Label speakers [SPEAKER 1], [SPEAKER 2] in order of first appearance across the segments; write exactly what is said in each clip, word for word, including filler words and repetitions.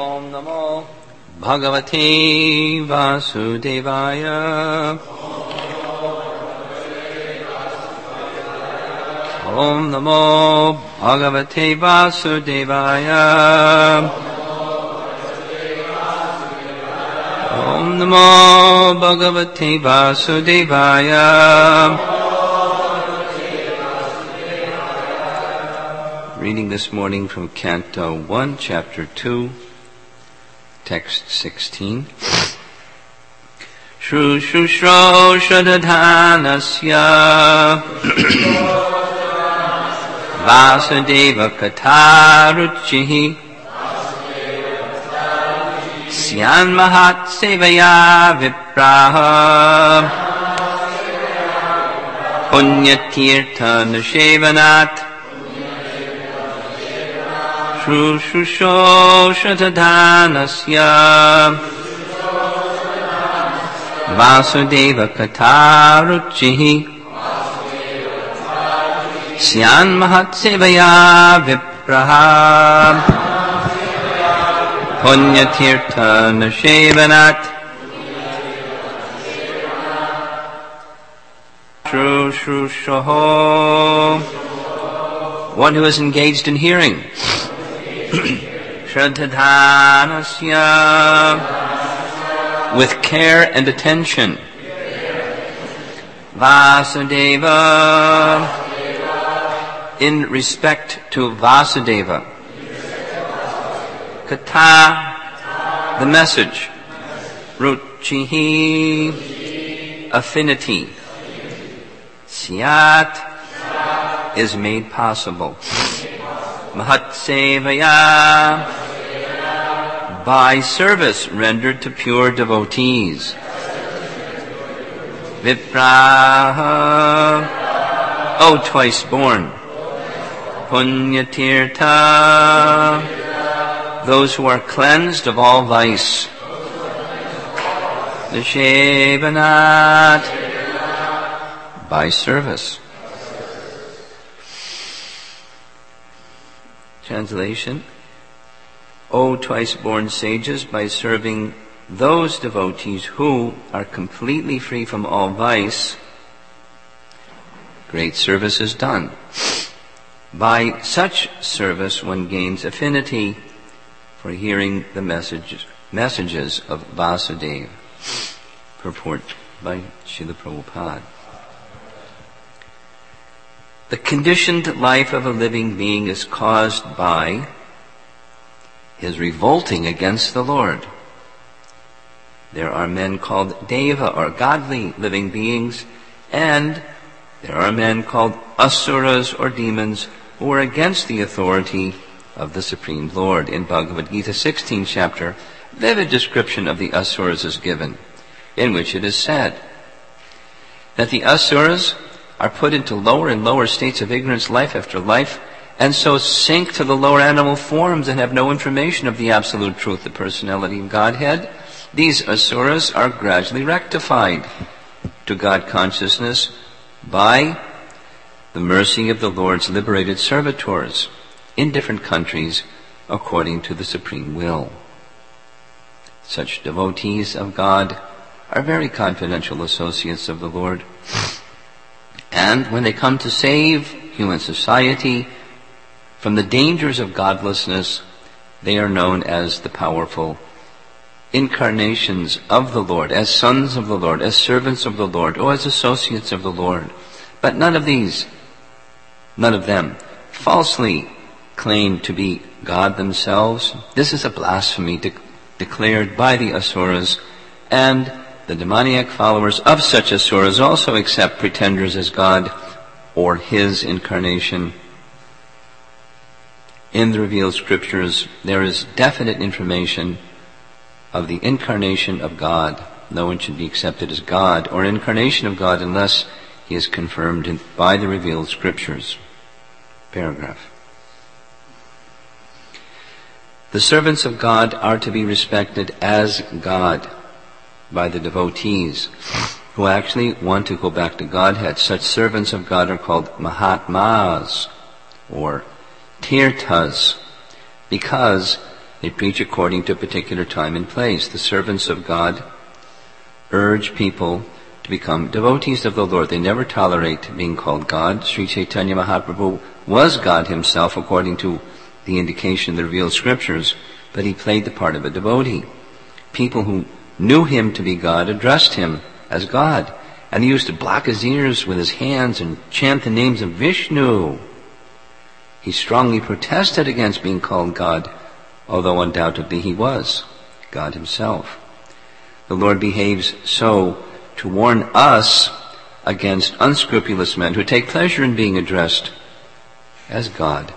[SPEAKER 1] Om Namo Bhagavate Vasudevaya. Om Namo Bhagavate Vasudevaya. Om Namo Bhagavate Vasudevaya. Reading this morning from Canto one, Chapter two, Text sixteen. Shrushrushro Shradhanasya Vasudeva Kataruchihi Syan Mahat Sevaya Vipraha Punyatirtha Nashevanat Shrushrushro Shradhanasya Vasudeva Kataruchihi Syan Mahat Sevaya Vipraha Punyatirtha Nashevanat. Shrushrushro, one who is engaged in hearing. Shradhanasya, with care and attention. Vasudeva, in respect to Vasudeva. Kata, the message. Ruchihi, affinity. Syat, is made possible. Mahatsevaya, by service rendered to pure devotees. Vipraha, O twice born. Punyatirtha, those who are cleansed of all vice. Nashevanat, by service. Translation. O twice-born sages, by serving those devotees who are completely free from all vice, great service is done. By such service one gains affinity for hearing the messages, messages of Vasudeva. Purport by Srila Prabhupada. The conditioned life of a living being is caused by his revolting against the Lord. There are men called Deva, or godly living beings, and there are men called Asuras, or demons, who are against the authority of the Supreme Lord. In Bhagavad Gita sixteenth chapter, vivid description of the Asuras is given, in which it is said that the Asuras are put into lower and lower states of ignorance life after life, and so sink to the lower animal forms and have no information of the absolute truth, the personality of Godhead. These Asuras are gradually rectified to God consciousness by the mercy of the Lord's liberated servitors in different countries according to the supreme will. Such devotees of God are very confidential associates of the Lord. And when they come to save human society from the dangers of godlessness, they are known as the powerful incarnations of the Lord, as sons of the Lord, as servants of the Lord, or as associates of the Lord. But none of these, none of them, falsely claim to be God themselves. This is a blasphemy de- declared by the Asuras, and the demoniac followers of such Asuras also accept pretenders as God or His incarnation. In the revealed scriptures, there is definite information of the incarnation of God. No one should be accepted as God or incarnation of God unless he is confirmed in, by the revealed scriptures. Paragraph. The servants of God are to be respected as God by the devotees who actually want to go back to Godhead. Such servants of God are called Mahatmas or Tirthas, because They preach according to a particular time and place. The servants of God urge people to become devotees of the Lord. They never tolerate being called God. Sri Chaitanya Mahaprabhu was God himself according to the indication of the revealed scriptures, but he played the part of a devotee. People who knew him to be God addressed him as God, and he used to block his ears with his hands and chant the names of Vishnu. He strongly protested against being called God, although undoubtedly he was God himself. The Lord behaves so to warn us against unscrupulous men who take pleasure in being addressed as God.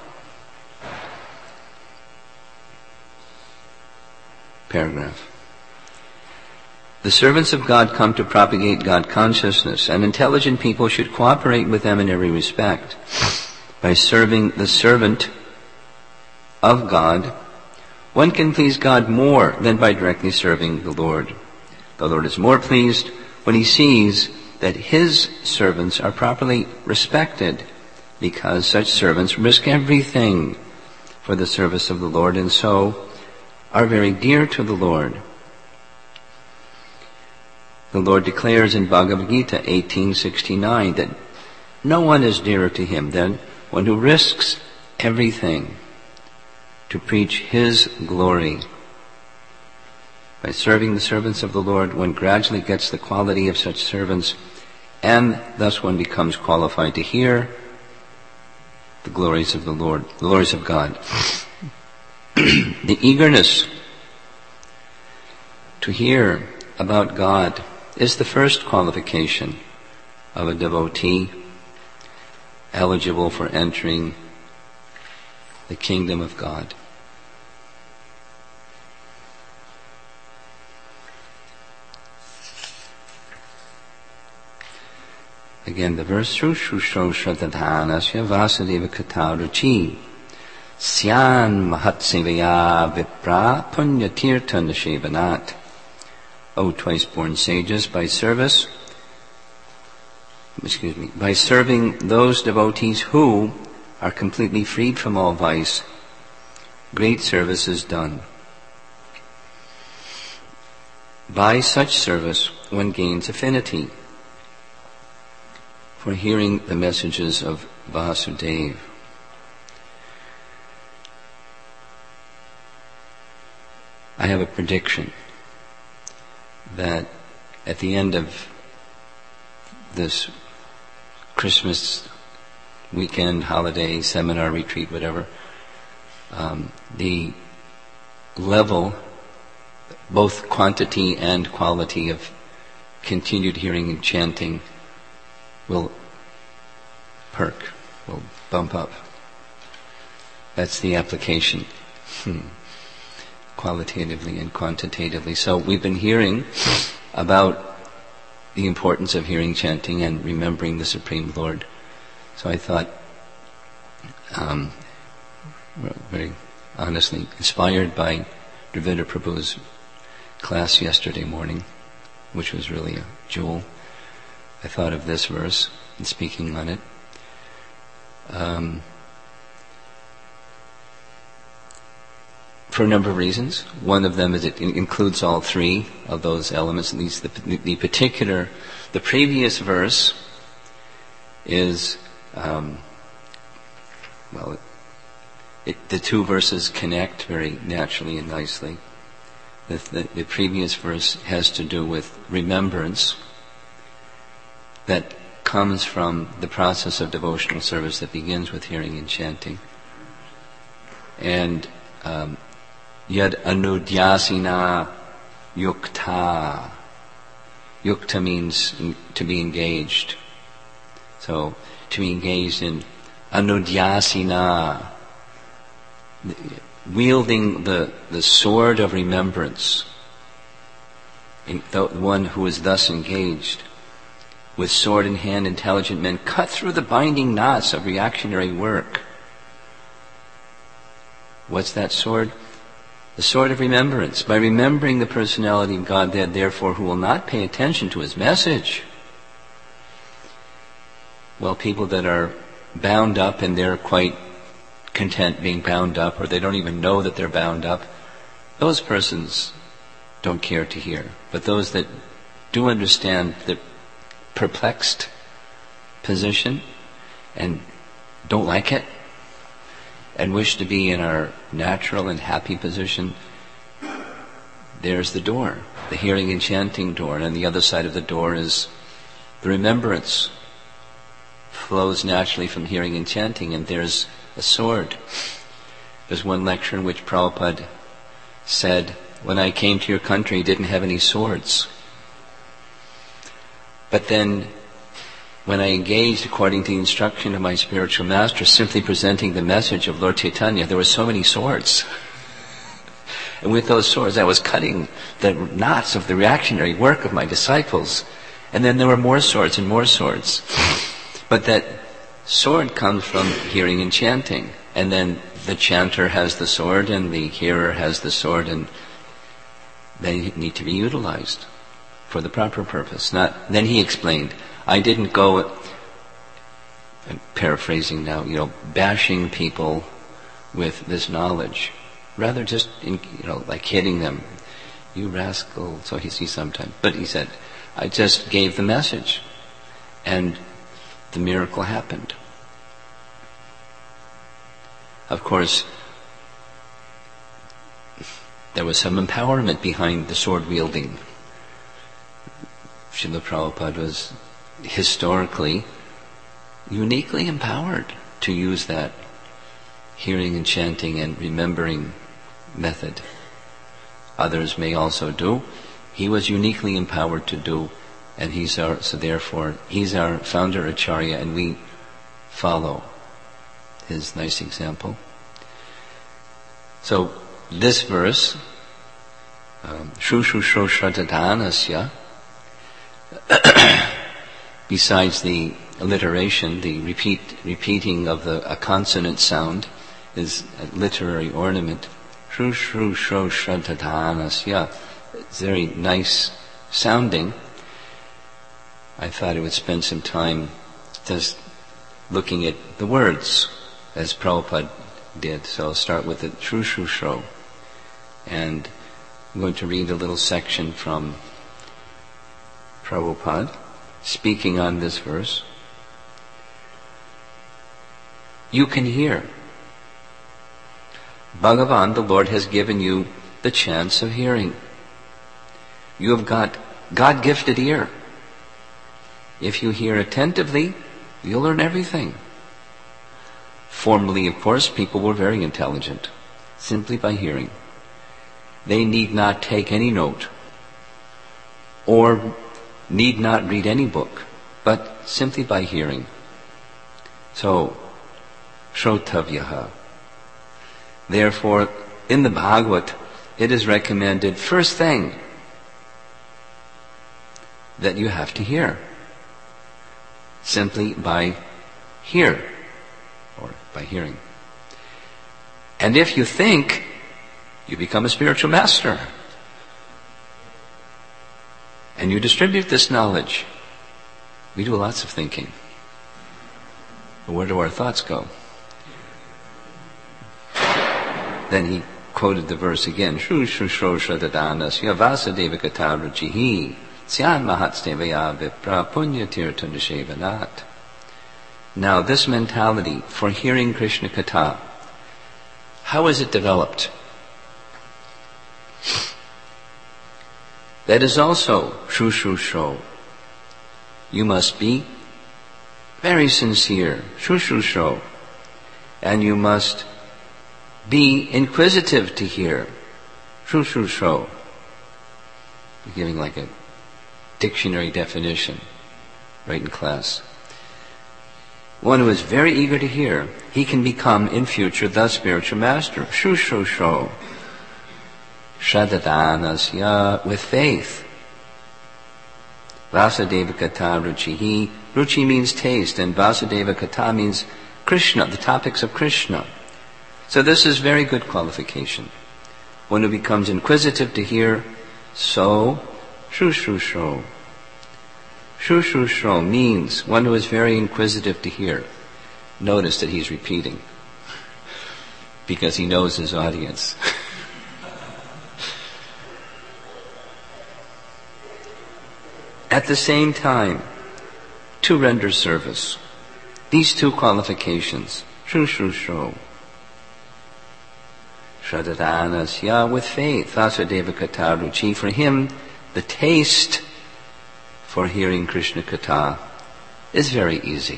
[SPEAKER 1] Paragraph. The servants of God come to propagate God consciousness, and intelligent people should cooperate with them in every respect. By serving the servant of God, one can please God more than by directly serving the Lord. The Lord is more pleased when he sees that his servants are properly respected, because such servants risk everything for the service of the Lord and so are very dear to the Lord. The Lord declares in Bhagavad Gita eighteen sixty-nine that no one is dearer to him than one who risks everything to preach his glory. By serving the servants of the Lord, one gradually gets the quality of such servants, and thus one becomes qualified to hear the glories of the Lord, the glories of God. The eagerness to hear about God is the first qualification of a devotee eligible for entering the kingdom of God. Again, the verse, Shushrusho Shradhanasya Vasudeva Kataruchi Syan Mahatsevaya Vipra Punya Tirtha Nishevanat. O twice-born sages, by service, excuse me, by serving those devotees who are completely freed from all vice, great service is done. By such service, one gains affinity for hearing the messages of Vasudeva. I have a prediction that at the end of this Christmas weekend, holiday, seminar, retreat, whatever, um, the level, both quantity and quality of continued hearing and chanting will perk, will bump up. That's the application. Hmm. Qualitatively and quantitatively. So we've been hearing about the importance of hearing chanting and remembering the Supreme Lord. So I thought, um, very honestly, inspired by Dravida Prabhu's class yesterday morning, which was really a jewel, I thought of this verse and speaking on it. Um, for a number of reasons. One of them is it includes all three of those elements. At least the, the particular, the previous verse is, um, well, it, the two verses connect very naturally and nicely. The, the, the previous verse has to do with remembrance that comes from the process of devotional service that begins with hearing and chanting. And um, Yad anudyasina yukta. Yukta means to be engaged. So, to be engaged in anudyasina, wielding the, the sword of remembrance. In the one who is thus engaged, with sword in hand, intelligent men cut through the binding knots of reactionary work. What's that sword? The sword of remembrance. By remembering the personality of God, therefore, who will not pay attention to his message. Well, people that are bound up and they're quite content being bound up, or they don't even know that they're bound up, those persons don't care to hear. But those that do understand the perplexed position and don't like it and wish to be in our natural and happy position, there's the door, the hearing and chanting door. And on the other side of the door is the remembrance. Flows naturally from hearing and chanting, and there's a sword. There's one lecture in which Prabhupada said, when I came to your country, you didn't have any swords. But then, when I engaged according to the instruction of my spiritual master, simply presenting the message of Lord Chaitanya, there were so many swords. And with those swords, I was cutting the knots of the reactionary work of my disciples. And then there were more swords and more swords. But that sword comes from hearing and chanting. And then the chanter has the sword and the hearer has the sword, and they need to be utilized for the proper purpose. Not, then he explained, I didn't go, I'm paraphrasing now, you know, bashing people with this knowledge. Rather just, in, you know, like hitting them. You rascal, so he sees sometimes. But he said, I just gave the message. And the miracle happened. Of course, there was some empowerment behind the sword wielding. Srila Prabhupada was historically uniquely empowered to use that hearing and chanting and remembering method. Others may also do. He was uniquely empowered to do, and he's our, so therefore, he's our founder Acharya, and we follow his nice example. So, this verse, um, Shushu Shro Shradhadanasya, besides the alliteration, the repeat, repeating of the, a consonant sound, is a literary ornament. Shushu Shro Shradhadanasya. It's very nice sounding. I thought I would spend some time just looking at the words, as Prabhupada did. So I'll start with the Shushu Shro. And I'm going to read a little section from Prabhupada, speaking on this verse. You can hear. Bhagavan, the Lord, has given you the chance of hearing. You have got God-gifted ear. If you hear attentively, you'll learn everything. Formerly, of course, people were very intelligent, simply by hearing. They need not take any note, or need not read any book, but simply by hearing. So, Shrotavyaha. Therefore, in the Bhagavad, it is recommended, first thing, that you have to hear. Simply by hear, or by hearing. And if you think, you become a spiritual master. And you distribute this knowledge. We do lots of thinking. But where do our thoughts go? Then he quoted the verse again. Shru shru shro shradhadanasya vasudeva kata ruchihi syan mahatstevaya vipra punya tirtha nishevanat. Now this mentality for hearing Krishna Katha, how is it developed? That is also shru shru shro. You must be very sincere, shru shru shro, and you must be inquisitive to hear, shru shru shro. You're giving like a dictionary definition right in class. One who is very eager to hear, he can become in future the spiritual master. Shru shru shro. Shradhadanasya, with faith. Vasudeva Katha Ruchihi. Ruchi means taste, and Vasudeva Katha means Krishna, the topics of Krishna. So this is very good qualification. One who becomes inquisitive to hear, so, shru shru shro. Shru shru shro means one who is very inquisitive to hear. Notice that he's repeating, because he knows his audience. at the same time to render service. These two qualifications, shushusho. Shraddhanasya, with faith, Vasudeva Katha Ruchi, for him the taste for hearing Krishna Katha is very easy.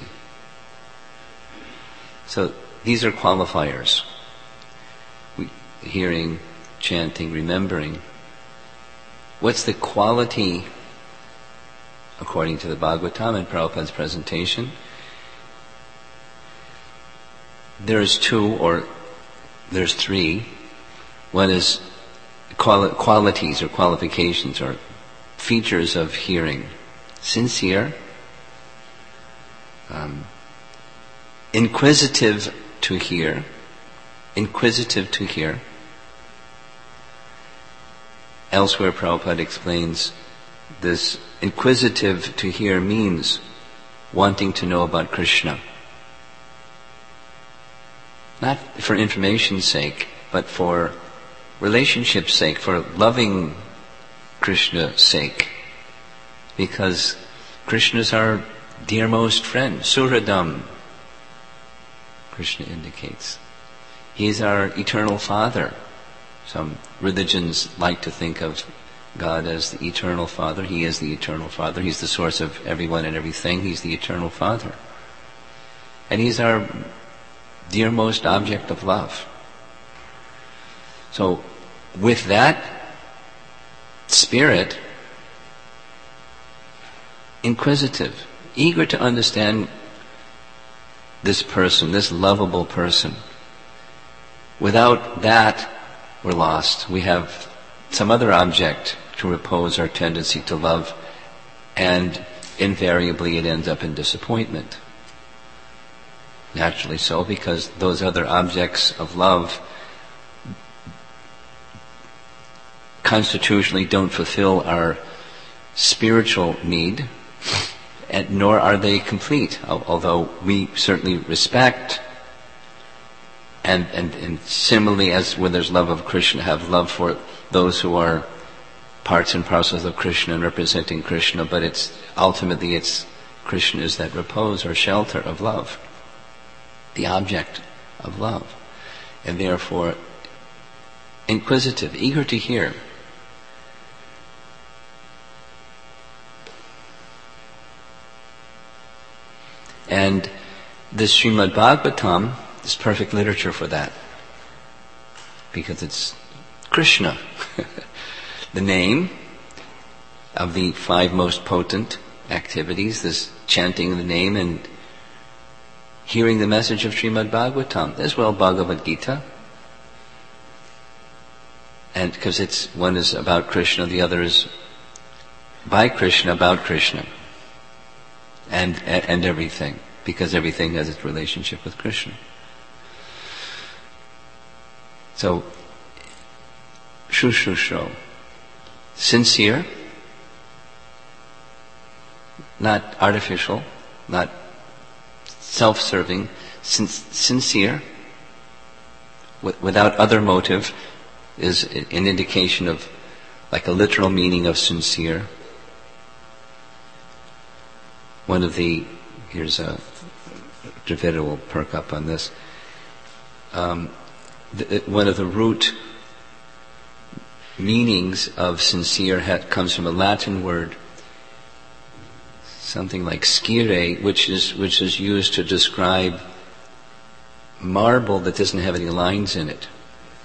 [SPEAKER 1] So these are qualifiers. We, hearing, chanting, remembering. What's the quality, according to the Bhagavatam and Prabhupada's presentation? There's two, or there's three. One is quali- qualities or qualifications or features of hearing. Sincere, um, inquisitive to hear, inquisitive to hear. Elsewhere, Prabhupada explains this inquisitive to hear means wanting to know about Krishna. Not for information's sake, but for relationship's sake, for loving Krishna's sake. Because Krishna is our dearmost friend, Suhradam, Krishna indicates. He is our eternal Father. Some religions like to think of God as the eternal Father. He is the eternal Father. He's the source of everyone and everything. He's the eternal Father. And He's our dearmost object of love. So, with that spirit, inquisitive, eager to understand this person, this lovable person. Without that, we're lost. We have some other object to repose our tendency to love, and invariably it ends up in disappointment. Naturally so, because those other objects of love constitutionally don't fulfill our spiritual need, and nor are they complete, although we certainly respect and, and, and similarly as when there's love of Krishna, have love for those who are parts and parcels of Krishna and representing Krishna, but it's ultimately it's Krishna is that repose or shelter of love, the object of love, and therefore inquisitive, eager to hear. And this Srimad Bhagavatam is perfect literature for that, because it's Krishna, the name of the five most potent activities, this chanting the name and hearing the message of Srimad Bhagavatam, as well Bhagavad Gita. And because it's, one is about Krishna, the other is by Krishna, about Krishna. And, and everything, because everything has its relationship with Krishna. So, shushusho, sincere, not artificial, not self-serving, sin- sincere, w- without other motive, is an indication of, like a literal meaning of sincere. One of the, here's a, Dravida will perk up on this. Um, the, one of the root meanings of sincere ha- comes from a Latin word, something like scire, which is which is used to describe marble that doesn't have any lines in it.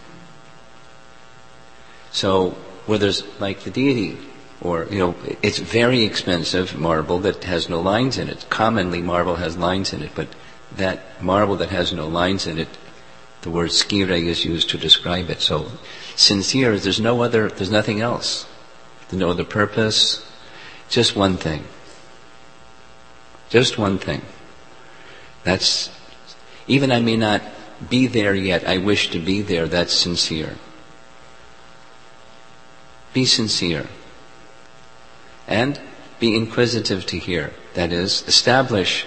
[SPEAKER 1] So, where there's like the deity, or, you know, it's very expensive marble that has no lines in it. Commonly marble has lines in it, but that marble that has no lines in it, the word scire is used to describe it. So, sincere, there's no other, there's nothing else. There's no other purpose, just one thing. Just one thing. That's, even I may not be there yet, I wish to be there, that's sincere. Be sincere. And be inquisitive to hear. That is, establish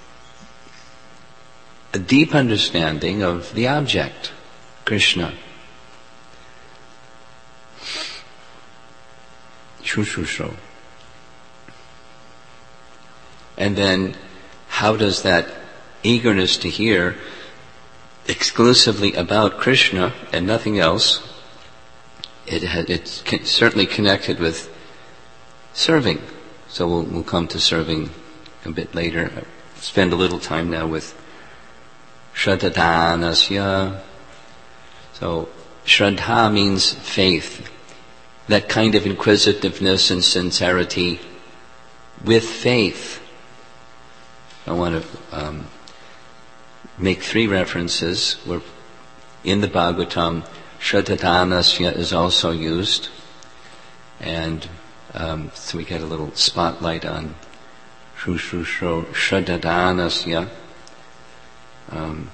[SPEAKER 1] a deep understanding of the object, Krishna. Shushusho. And then how does that eagerness to hear exclusively about Krishna and nothing else, it had, it's certainly connected with serving. So we'll, we'll come to serving a bit later. Spend a little time now with Shraddhadanasya. So Shraddha means faith. That kind of inquisitiveness and sincerity with faith. I want to um, make three references where in the Bhagavatam Shraddhadanasya is also used, and um, so we get a little spotlight on Shushrusho Shraddhadanasya. Um,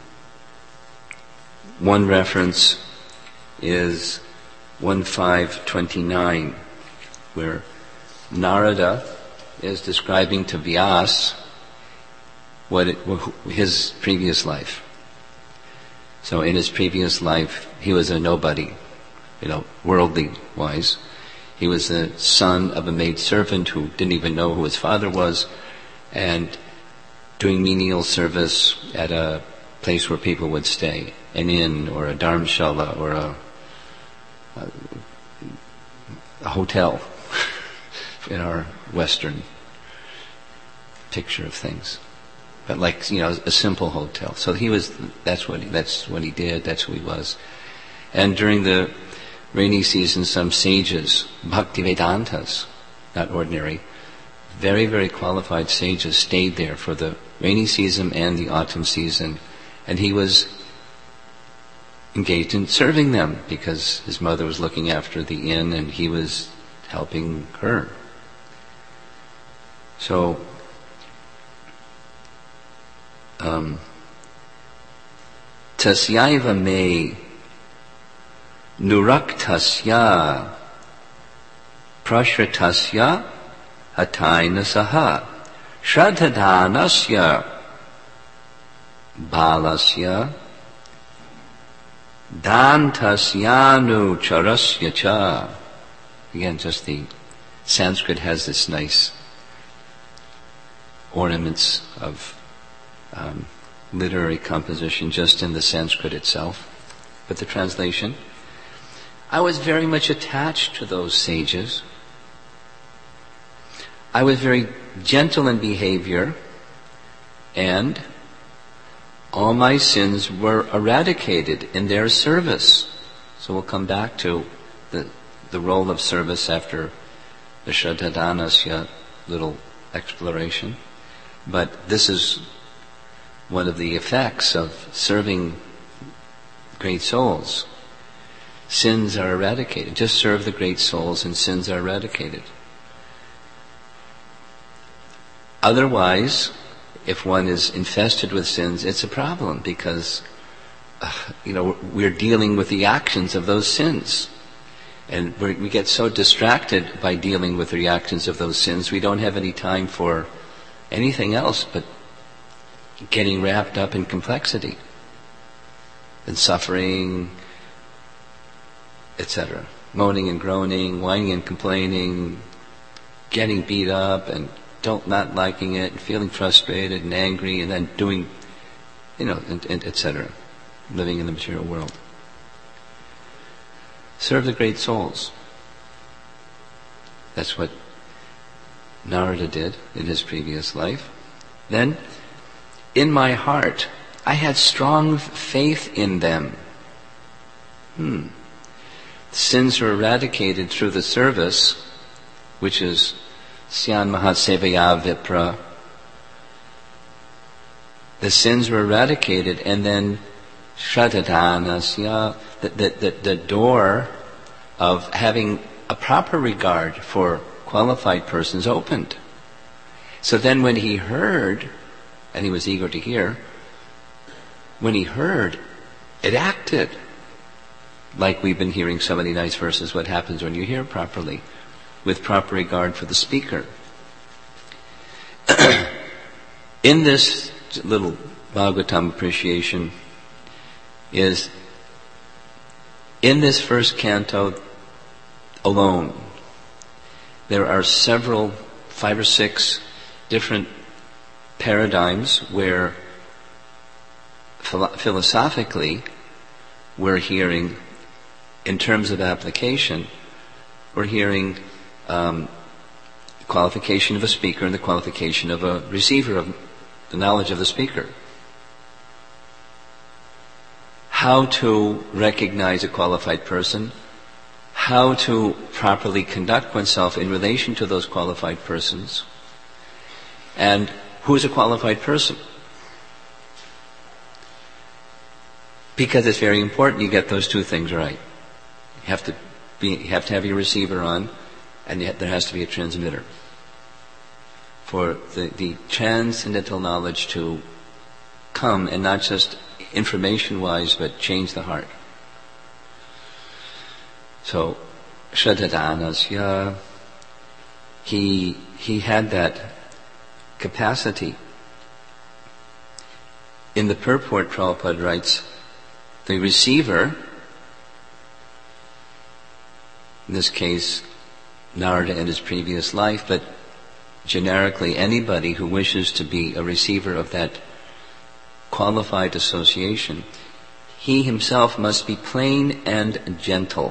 [SPEAKER 1] one reference is one five twenty-nine, where Narada is describing to Vyas what it, his previous life. So in his previous life, he was a nobody, you know, worldly wise. He was the son of a maidservant who didn't even know who his father was, and doing menial service at a place where people would stay, an inn or a dharmshala or a, a, a hotel in our Western picture of things. But like, you know, a simple hotel. So he was, that's what he, that's what he did, that's who he was. And during the rainy season, some sages, Bhaktivedantas, not ordinary, very, very qualified sages stayed there for the rainy season and the autumn season. And he was engaged in serving them because his mother was looking after the inn and he was helping her. So, Um, Tasyaiva me nuraktasya prashritasya hatainasaha shraddhadanasya balasya dantasyanu charasya cha. Again, just the Sanskrit has this nice ornaments of Um, literary composition just in the Sanskrit itself, but the translation. I was very much attached to those sages. I was very gentle in behavior, and all my sins were eradicated in their service. So we'll come back to the the role of service after the Shraddhadanasya little exploration. But this is one of the effects of serving great souls. Sins are eradicated. Just serve the great souls and sins are eradicated. Otherwise, if one is infested with sins, it's a problem because, uh, you know, we're dealing with the actions of those sins. And we're, we get so distracted by dealing with the actions of those sins, we don't have any time for anything else but getting wrapped up in complexity and suffering, et cetera. Moaning and groaning, whining and complaining, getting beat up and don't not liking it, and feeling frustrated and angry, and then doing, you know, and, and et cetera. Living in the material world. Serve the great souls. That's what Narada did in his previous life. Then, in my heart, I had strong faith in them. Hmm. Sins were eradicated through the service, which is Syan Mahatsevaya Vipra. The sins were eradicated, and then Shraddhadanasya, the, the, the, the door of having a proper regard for qualified persons opened. So then when he heard, and he was eager to hear, when he heard, it acted. Like we've been hearing so many nice verses, what happens when you hear properly, with proper regard for the speaker. In this little Bhagavatam appreciation is, in this first canto alone, there are several, five or six different paradigms where philo- philosophically we're hearing, in terms of application, we're hearing um, the qualification of a speaker and the qualification of a receiver of the knowledge of the speaker. How to recognize a qualified person, how to properly conduct oneself in relation to those qualified persons, and who is a qualified person. Because it's very important you get those two things right. You have to be, you have to have your receiver on, and yet there has to be a transmitter for the, the transcendental knowledge to come, and not just information-wise, but change the heart. So, Shraddhadanasya, he he had that capacity. In the purport, Prabhupada writes, the receiver, in this case, Narada in his previous life, but generically anybody who wishes to be a receiver of that qualified association, he himself must be plain and gentle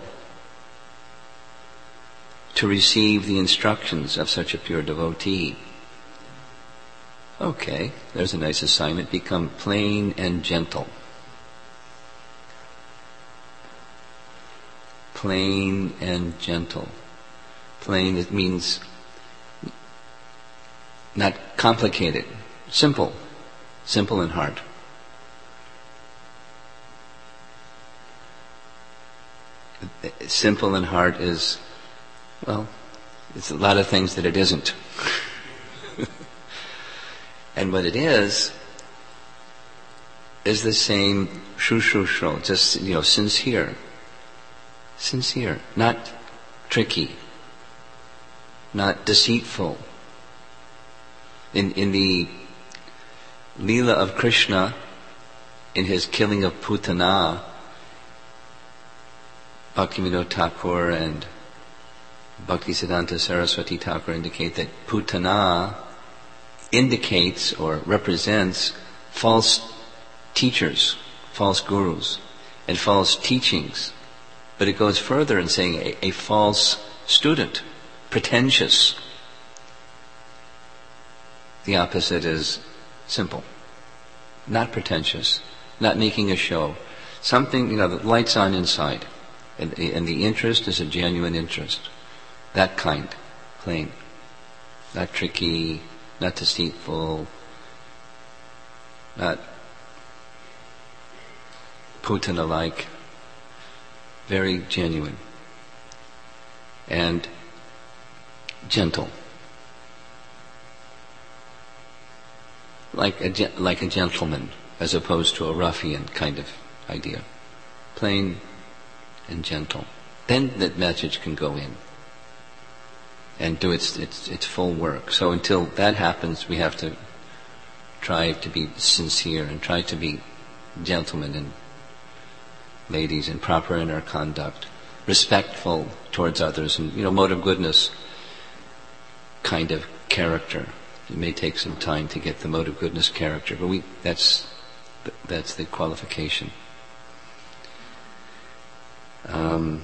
[SPEAKER 1] to receive the instructions of such a pure devotee. Okay, there's a nice assignment. Become plain and gentle. Plain and gentle. Plain, it means not complicated. Simple. Simple in heart. Simple in heart is, well, it's a lot of things that it isn't. And what it is, is the same shushusho, just, you know, sincere. Sincere. Not tricky. Not deceitful. In, in the Leela of Krishna, in his killing of Putana, Bhaktivinoda Thakur and Bhaktisiddhanta Saraswati Thakur indicate that Putana indicates or represents false teachers, false gurus, and false teachings. But it goes further in saying a, a false student, pretentious. The opposite is simple, not pretentious, not making a show. Something, you know, the light's on inside, and, and the interest is a genuine interest. That kind, plain, not tricky, not deceitful, not Putana-like, very genuine and gentle, like a like a gentleman as opposed to a ruffian kind of idea, plain and gentle. Then that message can go in and do its its its full work. So until that happens, we have to try to be sincere and try to be gentlemen and ladies and proper in our conduct, respectful towards others, and, you know, mode of goodness kind of character. It may take some time to get the mode of goodness character, but we that's that's the qualification. Um,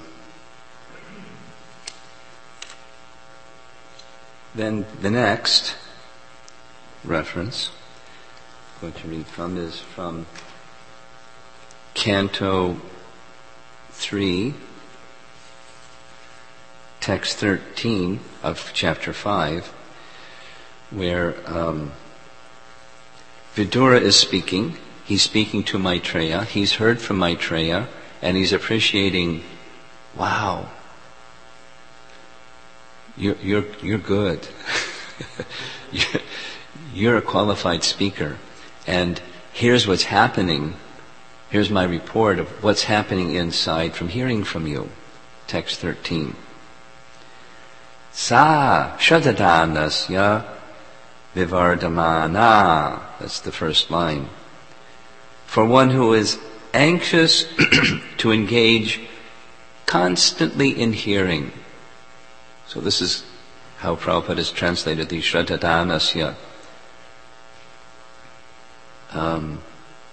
[SPEAKER 1] then the next reference I'm going to read from is from Canto three, text thirteen of chapter five, where um, Vidura is speaking. He's speaking to Maitreya. He's heard from Maitreya, and he's appreciating, wow, you're you're you're good. you're, you're a qualified speaker, and here's what's happening. Here's my report of what's happening inside from hearing from you. Text thirteen. Sa shadadanasya vivardamana. That's the first line. For one who is anxious to engage constantly in hearing. So this is how Prabhupada has translated the shraddhadanasya. um,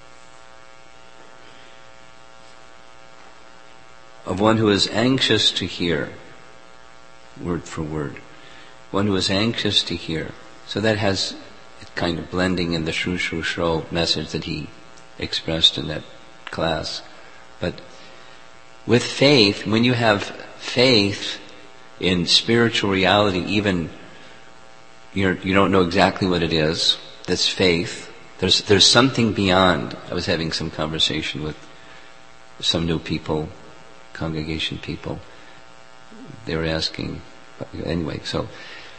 [SPEAKER 1] of one who is anxious to hear, word for word, one who is anxious to hear. So that has kind of blending in the Shru Shru Shro message that he expressed in that class. But with faith, when you have faith in spiritual reality, even you're, you don't know exactly what it is, that's faith. There's, there's something beyond. I was having some conversation with some new people, congregation people. They were asking, anyway, so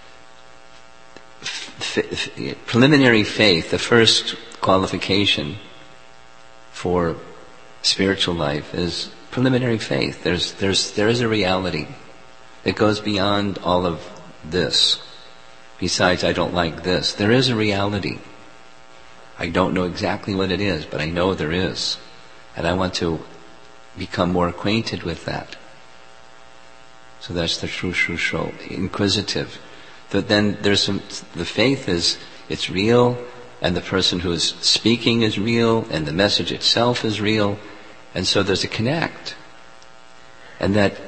[SPEAKER 1] f- f- preliminary faith, the first qualification for spiritual life is preliminary faith. There's, there's, there is a reality that goes beyond all of this. Besides, I don't like this. There is a reality. I don't know exactly what it is, but I know there is. And I want to become more acquainted with that. So that's the Shru Shru Shro, inquisitive. But then there's some, the faith is, it's real, and the person who is speaking is real, and the message itself is real, and so there's a connect. And that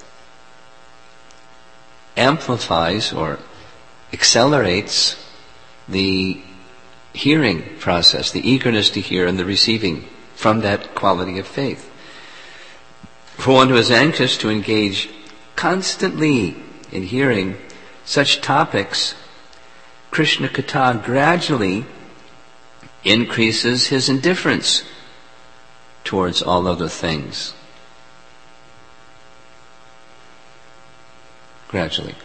[SPEAKER 1] amplifies or accelerates the hearing process, the eagerness to hear and the receiving from that quality of faith. For one who is anxious to engage constantly in hearing such topics, Krishna Katha gradually increases his indifference towards all other things. Gradually.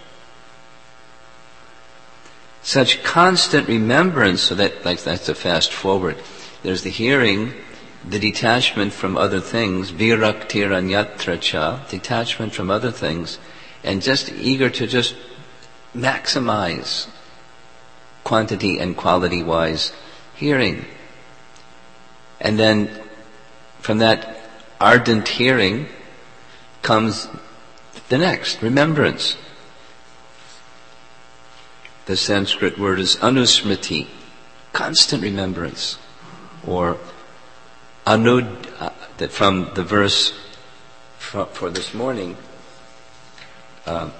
[SPEAKER 1] Such constant remembrance, so that, like, that's a fast forward. There's the hearing, the detachment from other things, viraktiranyatra cha, detachment from other things, and just eager to just maximize quantity and quality-wise hearing. And then from that ardent hearing comes the next, remembrance. The Sanskrit word is anusmriti, constant remembrance, or anud, uh, that from the verse for, for this morning, uh,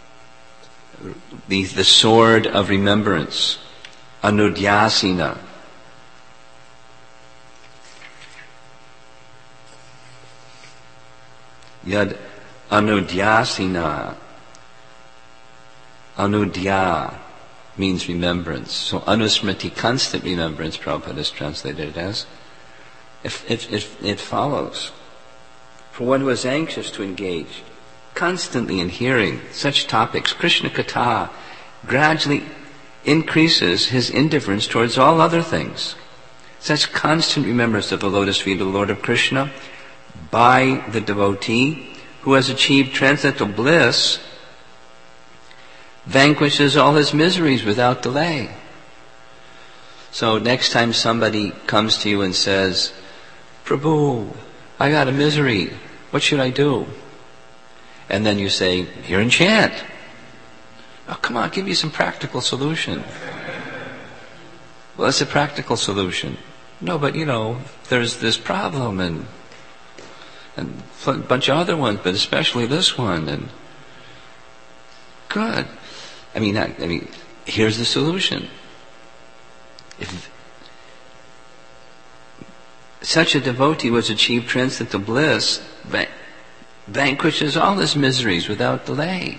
[SPEAKER 1] the, the sword of remembrance, anudyasina. Yad anudyasina. Anudya means remembrance. So anusmriti, constant remembrance, Prabhupada has translated it as. If, if, if it follows. For one who is anxious to engage constantly in hearing such topics, Krishna Katha gradually increases his indifference towards all other things. Such constant remembrance of the lotus feet of the Lord of Krishna by the devotee who has achieved transcendental bliss vanquishes all his miseries without delay. So next time somebody comes to you and says, Prabhu, I got a misery, what should I do? And then you say, hear and chant. Oh, come on, give me some practical solution. Well, that's a practical solution. No, but you know, there's this problem and and a bunch of other ones, but especially this one. And good. I mean, I, I mean, here's the solution. If such a devotee was achieved transcendental bliss, van- vanquishes all his miseries without delay.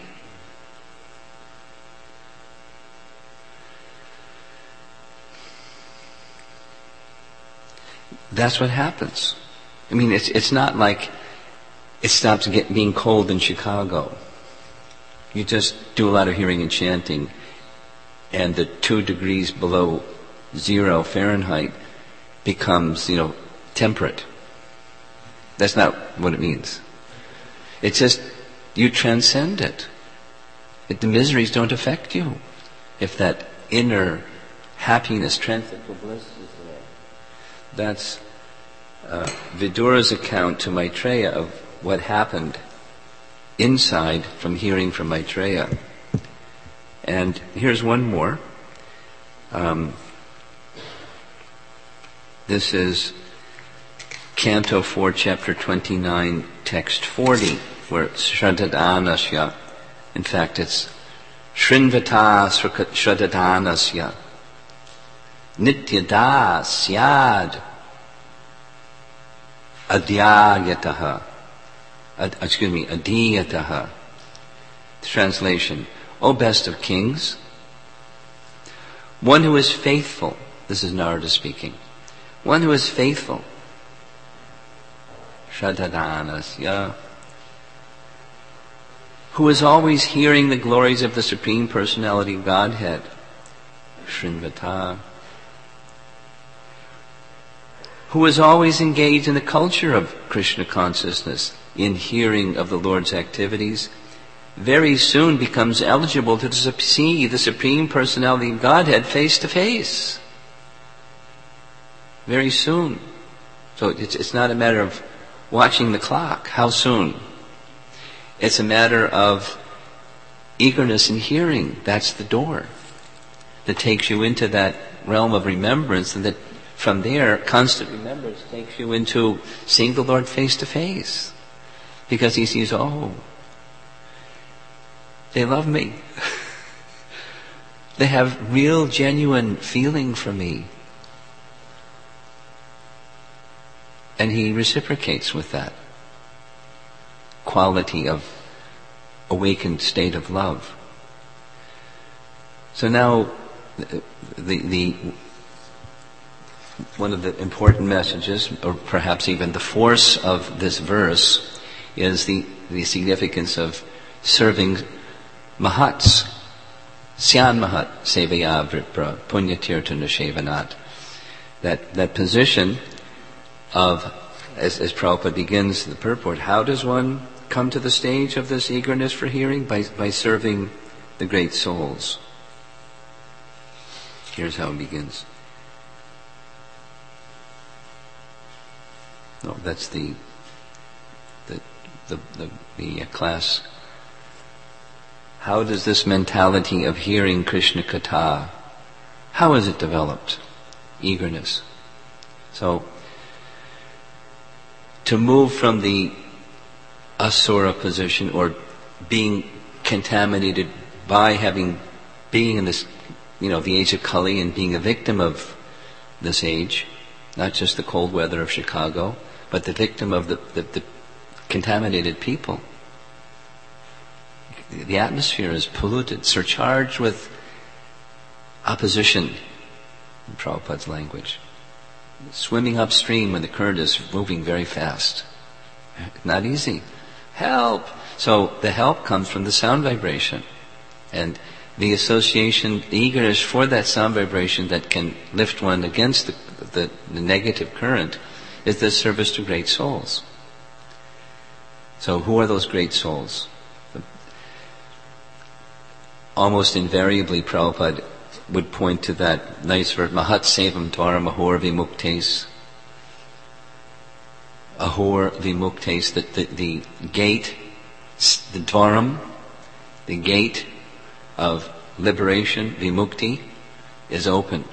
[SPEAKER 1] That's what happens. I mean, it's it's not like it stops get, being cold in Chicago. You just do a lot of hearing and chanting, and the two degrees below zero Fahrenheit becomes, you know, temperate. That's not what it means. It's just you transcend it. it the miseries don't affect you if that inner happiness, transcendental bliss is there. That's uh, Vidura's account to Maitreya of what happened inside from hearing from Maitreya. And here's one more. Um, This is Canto four, Chapter twenty-nine, Text forty, where it's Shraddhadanasya. In fact, it's Shrinvata Shraddhadanasya. Nityada Syad Adhyayataha. Ad, excuse me, Adhyayataha. Translation: O best of kings, one who is faithful, this is Narada speaking, one who is faithful, Shraddhadanasya, who is always hearing the glories of the Supreme Personality of Godhead, Shrinvata, who is always engaged in the culture of Krishna consciousness, in hearing of the Lord's activities, very soon becomes eligible to see the Supreme Personality of Godhead face to face. Very soon. So it's, it's not a matter of watching the clock. How soon? It's a matter of eagerness in hearing. That's the door that takes you into that realm of remembrance, and that from there, constant remembrance takes you into seeing the Lord face to face. Because he sees, oh, they love me. They have real, genuine feeling for me. And he reciprocates with that quality of awakened state of love. So now, the, the one of the important messages, or perhaps even the force of this verse, is the, the significance of serving Mahats, Syan Mahat Sevaya Vripra, Punyatirtha Nishevanat. That, that position of, as, as Prabhupada begins the purport, how does one come to the stage of this eagerness for hearing? By, by serving the great souls. Here's how it begins. No, that's the, the, the, the, the uh, class. How does this mentality of hearing Krishna Katha, how is it developed? Eagerness. So, to move from the asura position, or being contaminated by having, being in this, you know, the age of Kali and being a victim of this age, not just the cold weather of Chicago, but the victim of the, the, the contaminated people. The atmosphere is polluted, surcharged with opposition, in Prabhupada's language. Swimming upstream when the current is moving very fast. Not easy. Help! So the help comes from the sound vibration. And the association, the eagerness for that sound vibration that can lift one against the, the, the negative current, is the service to great souls. So who are those great souls? Almost invariably, Prabhupada would point to that nice verse, Mahat Sevam Dvaram Ahor Vimuktes. Ahor Vimuktes, the, the, the gate, the Dvaram, the gate of liberation, Vimukti, is open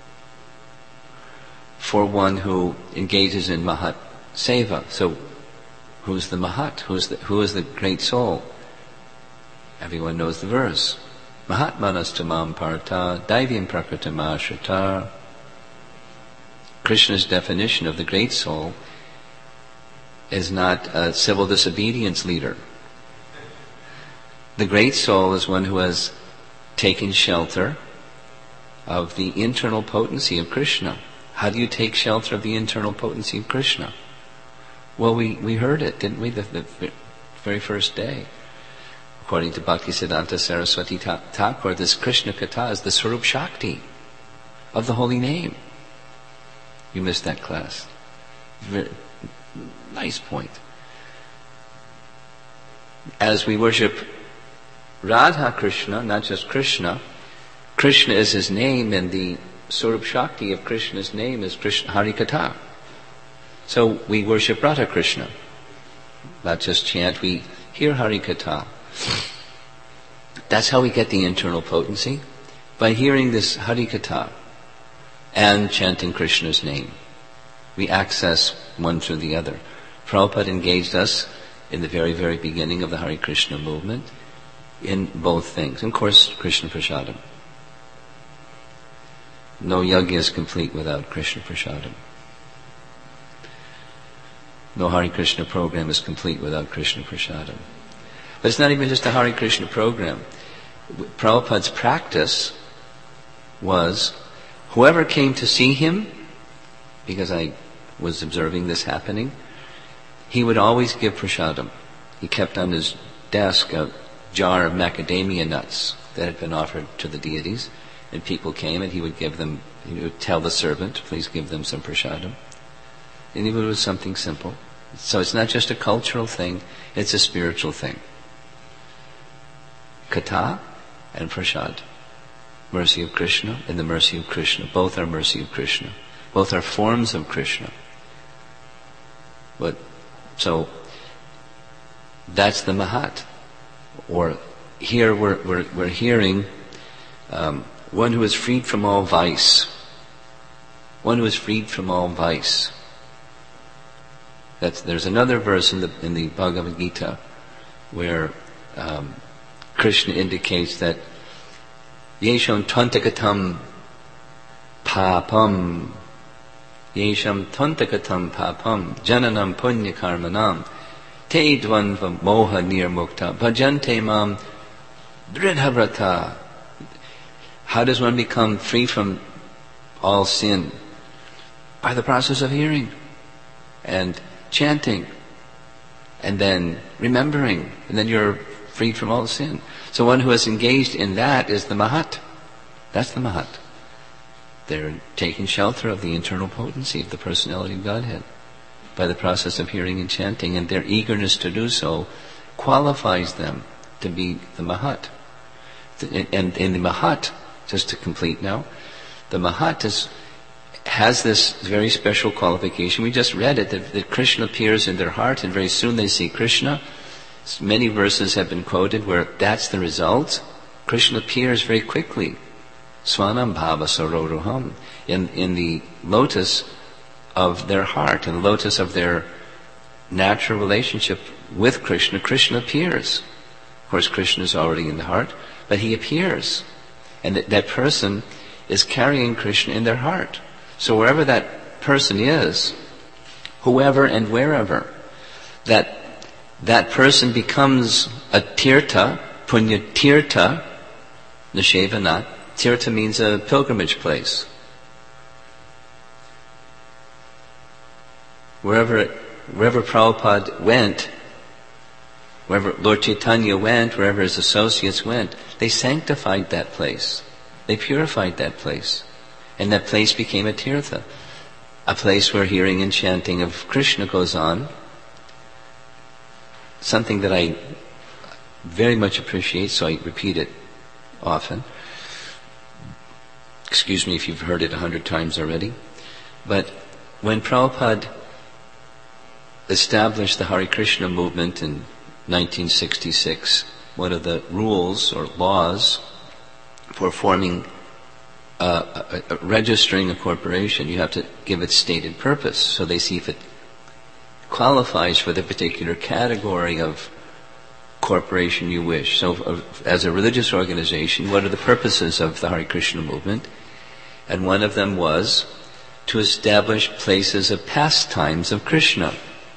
[SPEAKER 1] for one who engages in Mahat Seva. So, who's the Mahat? Who's the, who is the great soul? Everyone knows the verse. Mahatmanas tamam parta, daivim prakritam ashrita. Krishna's definition of the great soul is not a civil disobedience leader. The great soul is one who has taken shelter of the internal potency of Krishna. How do you take shelter of the internal potency of Krishna? Well, we, we heard it, didn't we, the, the very first day. According to Bhaktisiddhanta Saraswati Thakur, this Krishna Katha is the Swarup Shakti of the holy name. You missed that class. Very nice point. As we worship Radha Krishna, not just Krishna, Krishna is his name, and the Swarup Shakti of Krishna's name is Krishna Hari Katha. So we worship Radha Krishna. Not just chant, we hear Hari Katha. That's how we get the internal potency, by hearing this Hari Katha and chanting Krishna's name. We access one through the other. Prabhupada engaged us in the very, very beginning of the Hare Krishna movement in both things. And of course, Krishna Prasadam. No yajna is complete without Krishna Prasadam. No Hare Krishna program is complete without Krishna Prasadam. But it's not even just a Hare Krishna program. Prabhupada's practice was, whoever came to see him, because I was observing this happening, he would always give prasadam. He kept on his desk a jar of macadamia nuts that had been offered to the deities, and people came and he would give them, he would tell the servant, please give them some prasadam. And even it was something simple. So it's not just a cultural thing, it's a spiritual thing. Katha and prasad. Mercy of Krishna and the mercy of Krishna. Both are mercy of Krishna. Both are forms of Krishna. But, so, that's the Mahat. Or, here we're, we're, we're hearing um, one who is freed from all vice. One who is freed from all vice. That's, there's another verse in the, in the Bhagavad Gita where um, Krishna indicates that Yesham Tantakatam Papam Yesham Tantakatam Papam Jananam Punya Karmanam Te Dvanva Moha Nirmukta Bhajante Mam Dridhavrata. How does one become free from all sin? By the process of hearing and chanting and then remembering, and then you're freed from all sin. So one who is engaged in that is the Mahat. That's the Mahat. They're taking shelter of the internal potency of the personality of Godhead by the process of hearing and chanting, and their eagerness to do so qualifies them to be the Mahat. And in the Mahat, just to complete now, the Mahat is, has this very special qualification. We just read it, that, that Krishna appears in their heart, and very soon they see Krishna. Many verses have been quoted where that's the result. Krishna appears very quickly. Swanam bhava saroruham. In, in the lotus of their heart, in the lotus of their natural relationship with Krishna, Krishna appears. Of course, Krishna is already in the heart, but he appears. And that, that person is carrying Krishna in their heart. So wherever that person is, whoever and wherever, that that person becomes a tirtha, punya tirtha, nishevanat. Tirtha means a pilgrimage place. Wherever, wherever Prabhupada went, wherever Lord Chaitanya went, wherever his associates went, they sanctified that place. They purified that place. And that place became a tirtha, a place where hearing and chanting of Krishna goes on. Something that I very much appreciate, so I repeat it often. Excuse me if you've heard it a hundred times already. But when Prabhupada established the Hare Krishna movement in nineteen sixty-six, one of the rules or laws for forming, uh, a, a, registering a corporation, you have to give it stated purpose. So they see if it qualifies for the particular category of corporation you wish. So uh, as a religious organization, what are the purposes of the Hare Krishna movement? And one of them was to establish places of pastimes of Krishna.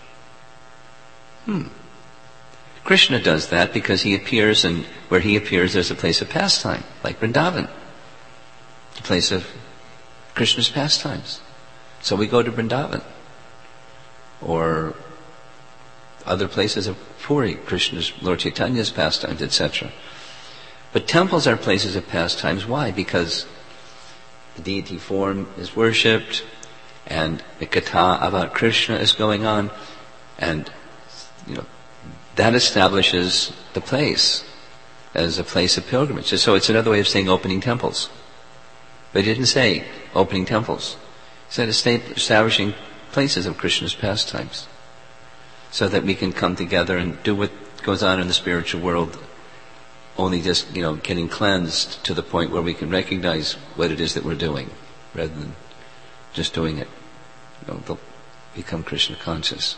[SPEAKER 1] Hmm. Krishna does that because he appears, and where he appears there's a place of pastime, like Vrindavan, a place of Krishna's pastimes. So we go to Vrindavan. Or other places of Puri, Krishna's, Lord Chaitanya's pastimes, et cetera. But temples are places of pastimes. Why? Because the deity form is worshipped, and the katha about Krishna is going on, and you know that establishes the place as a place of pilgrimage. So it's another way of saying opening temples. But he didn't say opening temples. He said establishing places of Krishna's pastimes, so that we can come together and do what goes on in the spiritual world, only just, you know, getting cleansed to the point where we can recognize what it is that we're doing, rather than just doing it. You know, the become Krishna conscious.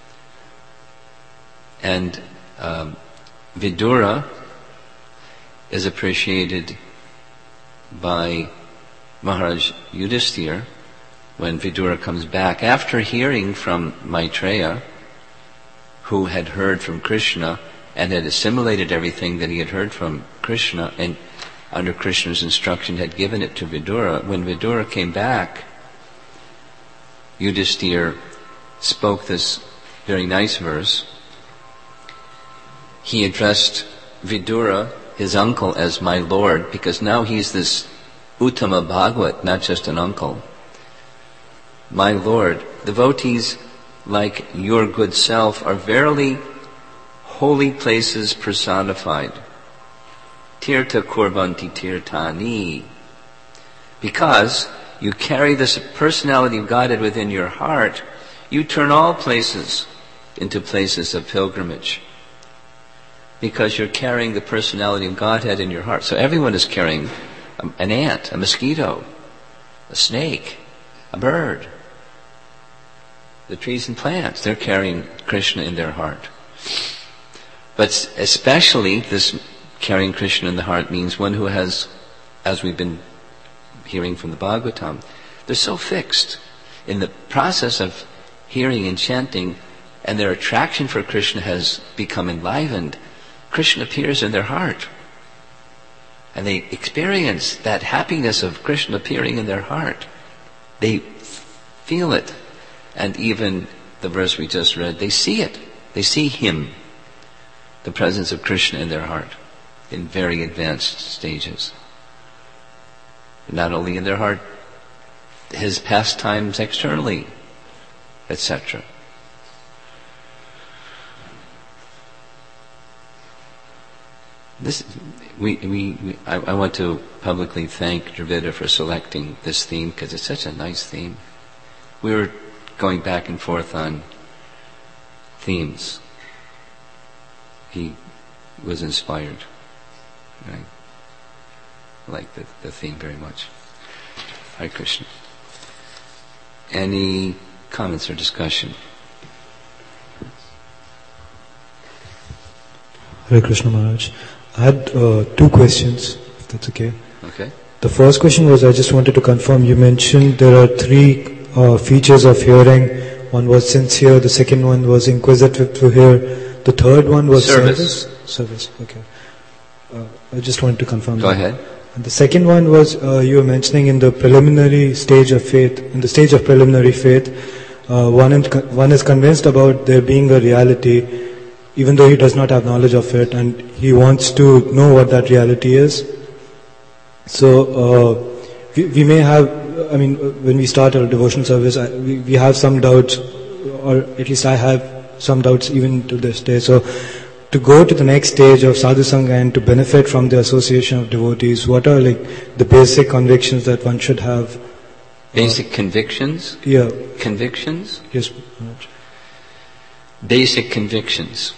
[SPEAKER 1] And um, Vidura is appreciated by Maharaj Yudhisthira when Vidura comes back after hearing from Maitreya, who had heard from Krishna and had assimilated everything that he had heard from Krishna and under Krishna's instruction had given it to Vidura. When Vidura came back, Yudhisthira spoke this very nice verse. He addressed Vidura, his uncle, as my lord, because now he's this Uttama Bhagavat, not just an uncle. My lord, devotees like your good self are verily holy places personified. Tirtha kurvanti tirthani. Because you carry this personality of Godhead within your heart, you turn all places into places of pilgrimage. Because you're carrying the personality of Godhead in your heart. So everyone is carrying an ant, a mosquito, a snake, a bird. The trees and plants, they're carrying Krishna in their heart. But especially this carrying Krishna in the heart means one who has, as we've been hearing from the Bhagavatam, they're so fixed in the process of hearing and chanting, and their attraction for Krishna has become enlivened. Krishna appears in their heart. And they experience that happiness of Krishna appearing in their heart. They feel it. And even the verse we just read, they see it. They see Him, the presence of Krishna in their heart, in very advanced stages. Not only in their heart, His pastimes externally, et cetera. This, we, we, we I, I want to publicly thank Dravida for selecting this theme because it's such a nice theme. We were going back and forth on themes. He was inspired. I like the, the theme very much. Hare Krishna. Any comments or discussion?
[SPEAKER 2] Hare Krishna Maharaj. I had uh, two questions, if that's okay.
[SPEAKER 1] Okay.
[SPEAKER 2] The first question was, I just wanted to confirm, you mentioned there are three uh, features of hearing. One was sincere, the second one was inquisitive to hear, the third one was
[SPEAKER 1] service.
[SPEAKER 2] Service, service. Okay. Uh, I just wanted to confirm
[SPEAKER 1] Go
[SPEAKER 2] that.
[SPEAKER 1] ahead.
[SPEAKER 2] And the second one was, uh, you were mentioning in the preliminary stage of faith, in the stage of preliminary faith, uh, one, in, one is convinced about there being a reality, even though he does not have knowledge of it, and he wants to know what that reality is. So, uh, we, we may have, I mean, when we start our devotional service, I, we, we have some doubts, or at least I have some doubts even to this day. So, to go to the next stage of sadhu sangha and to benefit from the association of devotees, what are like the basic convictions that one should have?
[SPEAKER 1] Basic uh, convictions?
[SPEAKER 2] Yeah.
[SPEAKER 1] Convictions?
[SPEAKER 2] Yes.
[SPEAKER 1] Basic convictions.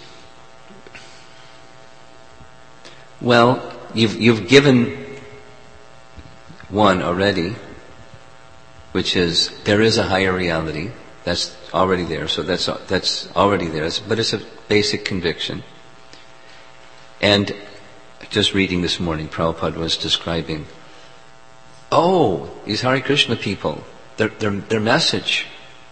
[SPEAKER 1] Well, you've you've given one already, which is there is a higher reality. That's already there. So that's that's already there. But it's a basic conviction. And just reading this morning, Prabhupada was describing, oh, these Hare Krishna people, their their their message.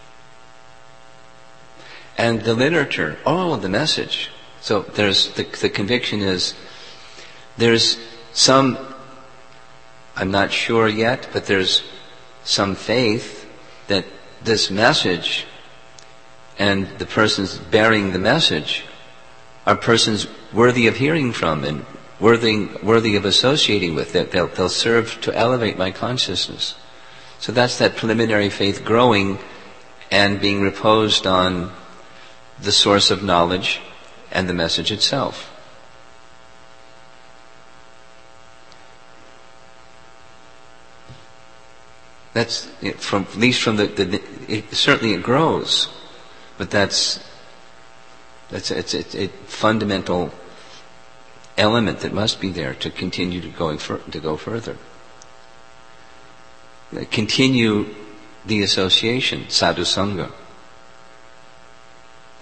[SPEAKER 1] And the literature, oh, the message. So there's the, the conviction is there's some, I'm not sure yet, but there's some faith that this message and the persons bearing the message are persons worthy of hearing from and worthy worthy of associating with. That they'll, they'll serve to elevate my consciousness. So that's that preliminary faith growing and being reposed on the source of knowledge and the message itself. That's from at least from the, the it, certainly it grows, but that's that's it's, it's a fundamental element that must be there to continue to going for, to go further. Continue the association, sadhu sangha.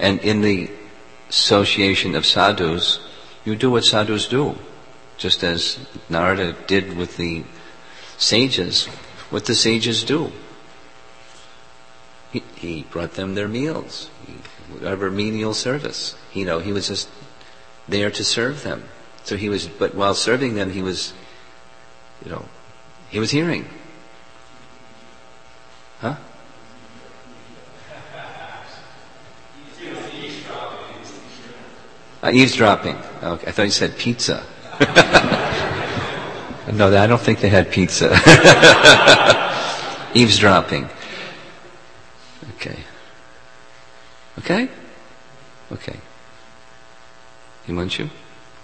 [SPEAKER 1] And in the association of sadhus, you do what sadhus do. Just as Narada did with the sages, what the sages do. He, he brought them their meals, he, whatever menial service. You know, he was just there to serve them. So he was, but while serving them, he was, you know, he was hearing. Huh? Uh, eavesdropping. Okay, I thought you said pizza. No, I don't think they had pizza. Eavesdropping. Okay. Okay? Okay. Himanshu?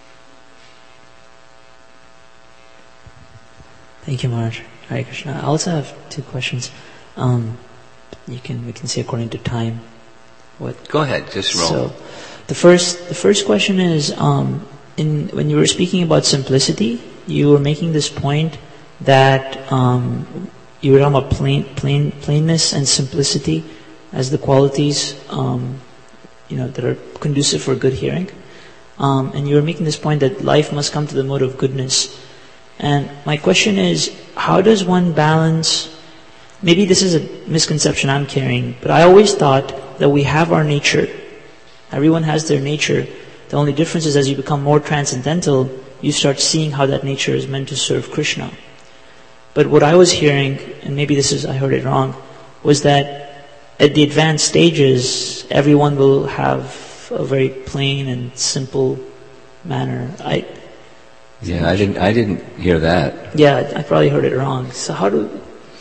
[SPEAKER 3] Thank you, Maharaj. Hare Krishna. I also have two questions. Um, you can we can say according to time. What?
[SPEAKER 1] Go ahead, just roll.
[SPEAKER 3] So, the first the first question is um, in when you were speaking about simplicity, you were making this point that um, you were talking about plain, plain, plainness and simplicity as the qualities um, you know that are conducive for good hearing, um, and you were making this point that life must come to the mode of goodness. And my question is, how does one balance? Maybe this is a misconception I'm carrying, but I always thought that we have our nature. Everyone has their nature. The only difference is as you become more transcendental, you start seeing how that nature is meant to serve Krishna. But what I was hearing, and maybe this is, I heard it wrong, was that at the advanced stages, everyone will have a very plain and simple manner. I,
[SPEAKER 1] yeah, I didn't, I didn't hear that.
[SPEAKER 3] Yeah, I probably heard it wrong. So how do...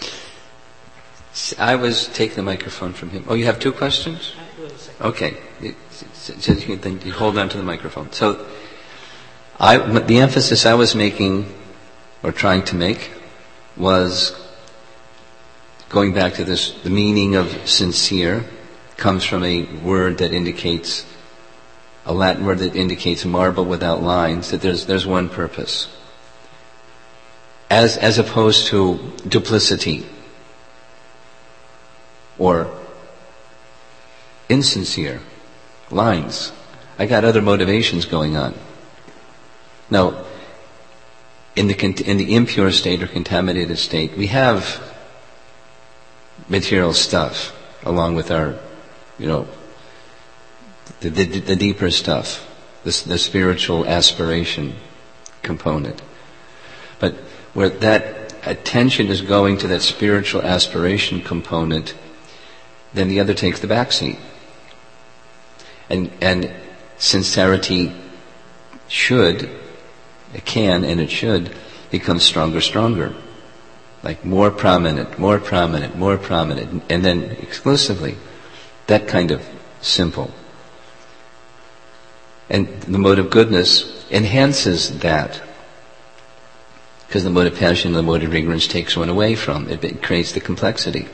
[SPEAKER 1] I was taking the microphone from him. Oh, you have two questions? Okay. So you then you hold on to the microphone. So, I, the emphasis I was making, or trying to make, was going back to this, the meaning of sincere comes from a word that indicates, a Latin word that indicates marble without lines, that there's, there's one purpose. As, as opposed to duplicity, or insincere lines. I got other motivations going on. Now, in the in the impure state or contaminated state, we have material stuff along with our, you know, the the, the deeper stuff, the, the spiritual aspiration component. But where that attention is going to that spiritual aspiration component, then the other takes the back seat. And, and sincerity should, it can and it should, become stronger, stronger. Like more prominent, more prominent, more prominent, and then exclusively. That kind of simple. And the mode of goodness enhances that. Because the mode of passion and the mode of ignorance takes one away from it. It creates the complexity.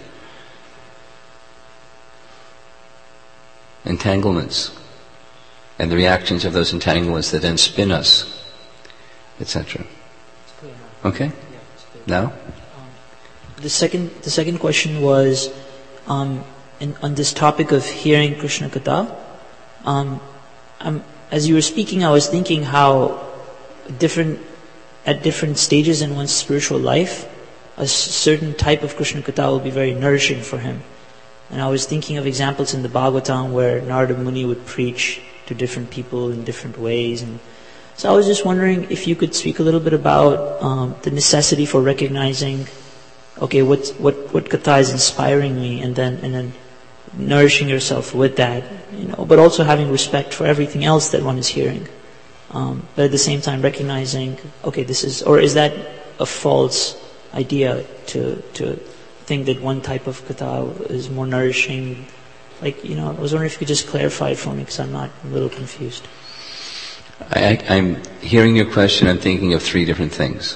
[SPEAKER 1] Entanglements, and the reactions of those entanglements that then spin us, et cetera. Okay? Now?
[SPEAKER 3] Um, the second, the second question was um, in, on this topic of hearing Krishna Katha. Um, um, as you were speaking, I was thinking how different at different stages in one's spiritual life, a certain type of Krishna Katha will be very nourishing for him. And I was thinking of examples in the Bhagavatam where Narada Muni would preach to different people in different ways. And so I was just wondering if you could speak a little bit about um, the necessity for recognizing, okay, what what what katha is inspiring me, and then and then nourishing yourself with that, you know, but also having respect for everything else that one is hearing. Um, but at the same time recognizing, okay, this is, or is that a false idea to to think that one type of katha is more nourishing? Like, you know, I was wondering if you could just clarify it for me, because I'm not, I'm a little confused.
[SPEAKER 1] I, I'm hearing your question, I'm thinking of three different things.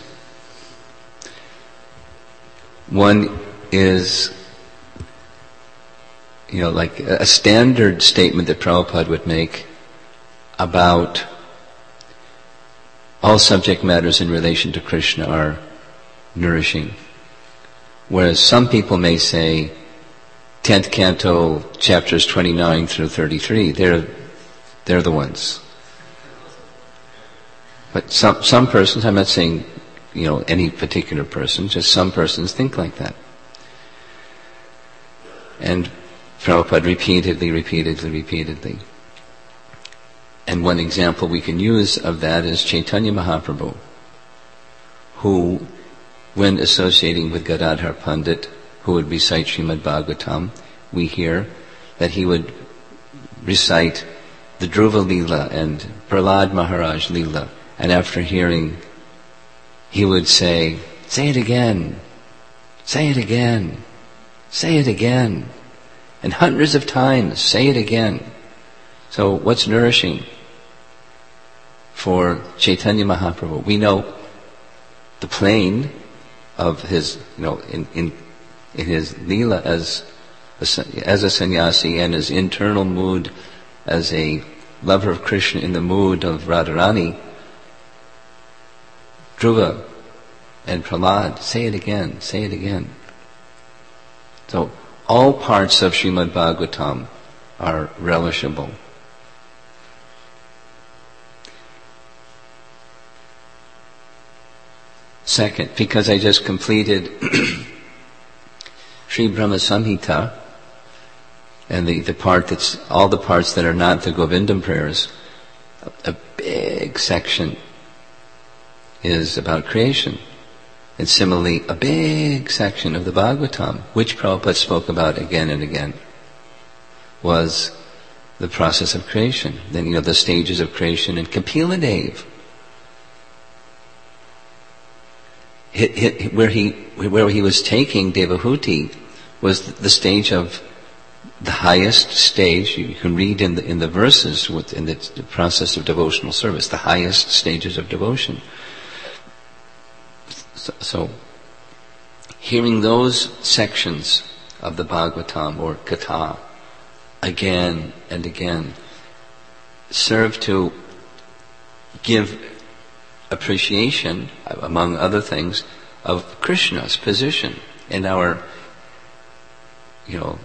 [SPEAKER 1] One is, you know, like a standard statement that Prabhupada would make about all subject matters in relation to Krishna are nourishing. Whereas some people may say tenth canto, chapters twenty-nine through thirty-three. They're, they're the ones. But some, some persons, I'm not saying, you know, any particular person, just some persons think like that. And Prabhupada repeatedly, repeatedly, repeatedly. And one example we can use of that is Chaitanya Mahaprabhu, who, when associating with Gadadhar Pandit, who would recite Srimad Bhagavatam, we hear that he would recite the Dhruva Leela and Prahlad Maharaj Leela, and after hearing, he would say, say it again, say it again, say it again, and hundreds of times, say it again. So what's nourishing for Chaitanya Mahaprabhu? We know the plane of his, you know, in, in, in his Leela as a, as a sannyasi, and his internal mood as a lover of Krishna in the mood of Radharani, Dhruva and Prahlad, say it again, say it again. So all parts of Srimad Bhagavatam are relishable. Second, because I just completed Sri Brahma Samhita, and the, the part that's, all the parts that are not the Govindam prayers, a, a big section is about creation. And similarly, a big section of the Bhagavatam, which Prabhupada spoke about again and again, was the process of creation. Then, you know, the stages of creation. And Kapila Dev, hit, hit, where he where he was taking Devahuti, was the stage of the highest stage. You can read in the in the verses in the, the process of devotional service, the highest stages of devotion. So, so, hearing those sections of the Bhagavatam or Katha again and again serve to give appreciation, among other things, of Krishna's position in our, you know,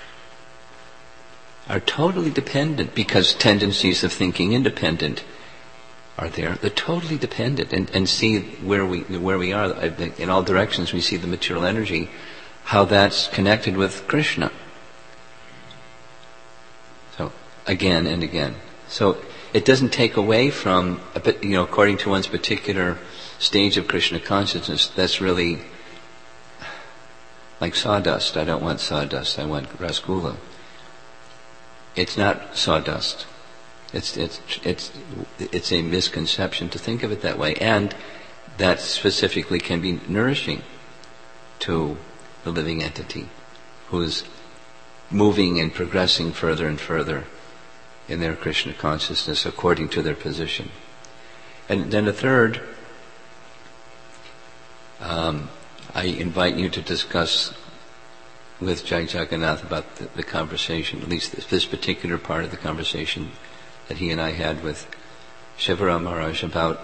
[SPEAKER 1] are totally dependent, because tendencies of thinking independent are there. They're totally dependent, and, and see where we where we are in all directions. We see the material energy, how that's connected with Krishna. So again and again. So it doesn't take away from, you know, according to one's particular stage of Krishna consciousness. That's really like sawdust. I don't want sawdust. I want rasgulla. It's not sawdust. It's it's it's it's a misconception to think of it that way, and that specifically can be nourishing to the living entity who's moving and progressing further and further in their Krishna consciousness according to their position. And then a third, um, I invite you to discuss with Jai Jagannath about the, the conversation, at least this, this particular part of the conversation that he and I had with Shivaram Maharaj about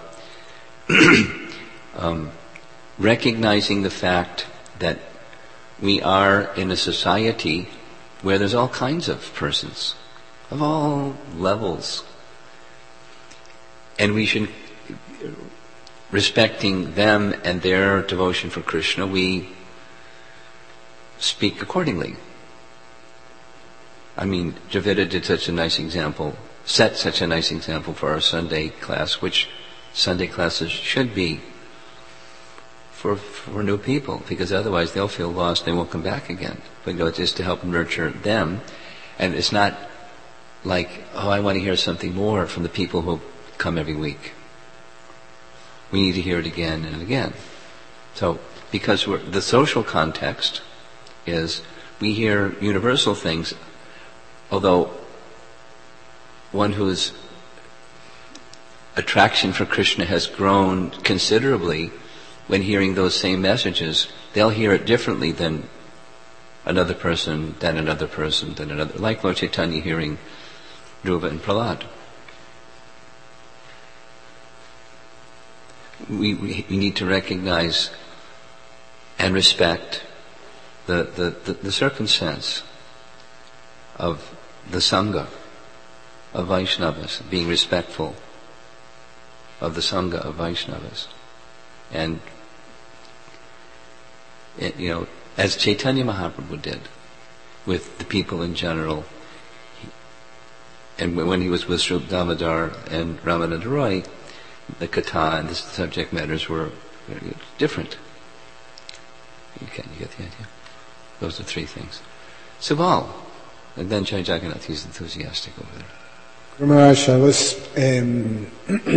[SPEAKER 1] um, recognizing the fact that we are in a society where there's all kinds of persons, of all levels. And we should, respecting them and their devotion for Krishna, we speak accordingly. I mean, Javita did such a nice example, set such a nice example for our Sunday class, which Sunday classes should be for for new people, because otherwise they'll feel lost, they won't come back again. But you know, it's just to help nurture them. And it's not like, oh, I want to hear something more from the people who come every week. We need to hear it again and again. So, because we're, the social context is we hear universal things, although one whose attraction for Krishna has grown considerably, when hearing those same messages, they'll hear it differently than another person, than another person, than another. Like Lord Chaitanya hearing Dhruva and Prahlad. We, we, we need to recognize and respect the, the, the, the circumstance of the Sangha, of Vaishnavas, being respectful of the Sangha of Vaishnavas. And, it, you know, as Chaitanya Mahaprabhu did with the people in general, he, and when he was with Swarup Damodar and Ramananda Roy, the katha and the subject matters were different. You get, you get the idea? Those are three things. Subal, and then Jai Jagannath, he's enthusiastic over there.
[SPEAKER 4] Maharaj, I was um,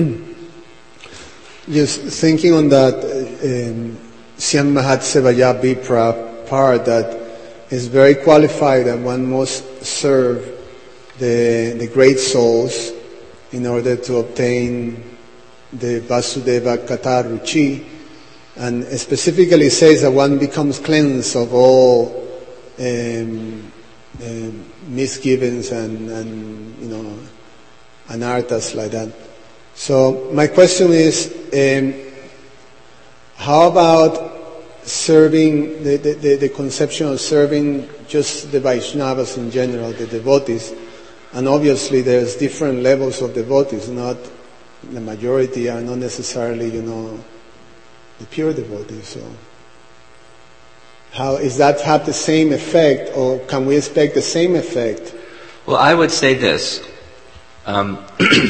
[SPEAKER 4] just thinking on that um, Syam Mahat Sevaya Vipra part that is very qualified that one must serve the the great souls in order to obtain the Vasudeva Katha Ruchi, and specifically says that one becomes cleansed of all um, um, misgivings and, and you know anarthas like that. So my question is, um, how about serving the, the, the, the conception of serving just the Vaishnavas in general, the devotees, and obviously there's different levels of devotees. Not the majority are not necessarily, you know, the pure devotees. So, how is that have the same effect, or can we expect the same effect?
[SPEAKER 1] Well, I would say this. Um,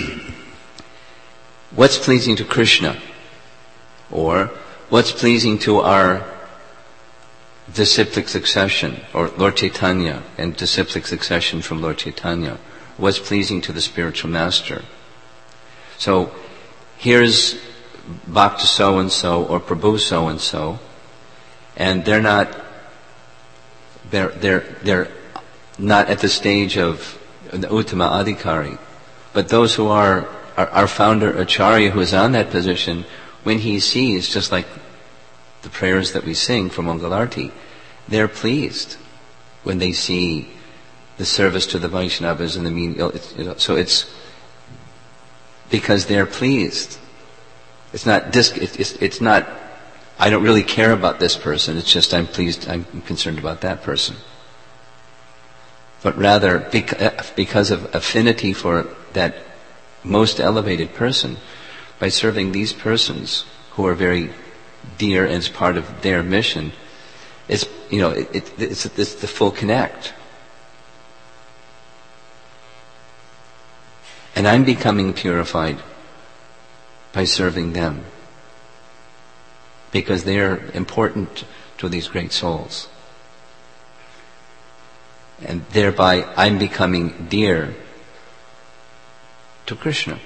[SPEAKER 1] what's pleasing to Krishna, or what's pleasing to our disciplic succession, or Lord Chaitanya and disciplic succession from Lord Chaitanya, what's pleasing to the spiritual master. So here's Bhakta so-and-so or Prabhu so-and-so, and they're not they're they're they're not at the stage of the Uttama Adhikari. But those who are, our, our founder Acharya, who is on that position, when he sees, just like the prayers that we sing for Mangalarti, they're pleased when they see the service to the Vaishnavas and the mean. You know, so it's because they're pleased. It's not dis, it's, it's not. I don't really care about this person. It's just I'm pleased. I'm concerned about that person. But rather because of affinity for that most elevated person, by serving these persons who are very dear and as part of their mission, it's, you know, it, it, it's, it's the full connect. And I'm becoming purified by serving them, because they are important to these great souls. And thereby I'm becoming dear to Krishna.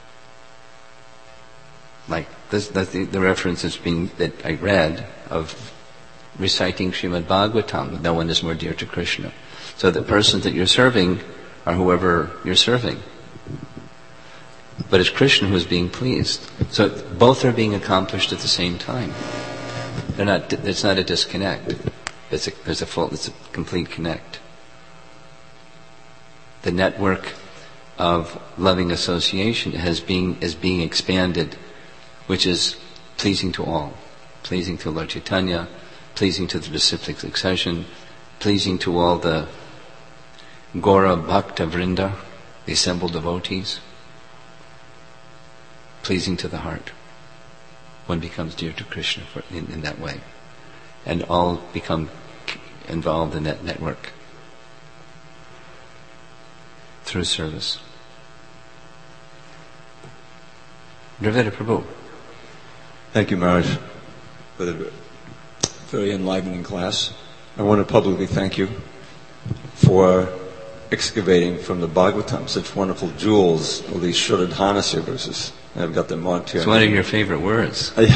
[SPEAKER 1] Like this, that's the, the reference that's being, that I read of reciting Srimad Bhagavatam, no one is more dear to Krishna. So the persons that you're serving are whoever you're serving. But it's Krishna who's being pleased. So both are being accomplished at the same time. They're not, it's not a disconnect. It's a, there's a full, it's a complete connect. The network of loving association has being, is being expanded, which is pleasing to all. Pleasing to Lord Chaitanya, pleasing to the disciplic succession, pleasing to all the Gaura Bhakta Vrinda, the assembled devotees, pleasing to the heart. One becomes dear to Krishna for, in, in that way. And all become involved in that network through service. Dravida Prabhu.
[SPEAKER 5] Thank you, Maharaj, for the very enlivening class. I want to publicly thank you for excavating from the Bhagavatam such wonderful jewels, all these Shuddhadhanasya verses. I've got them marked here.
[SPEAKER 1] It's one of your favorite words.
[SPEAKER 5] But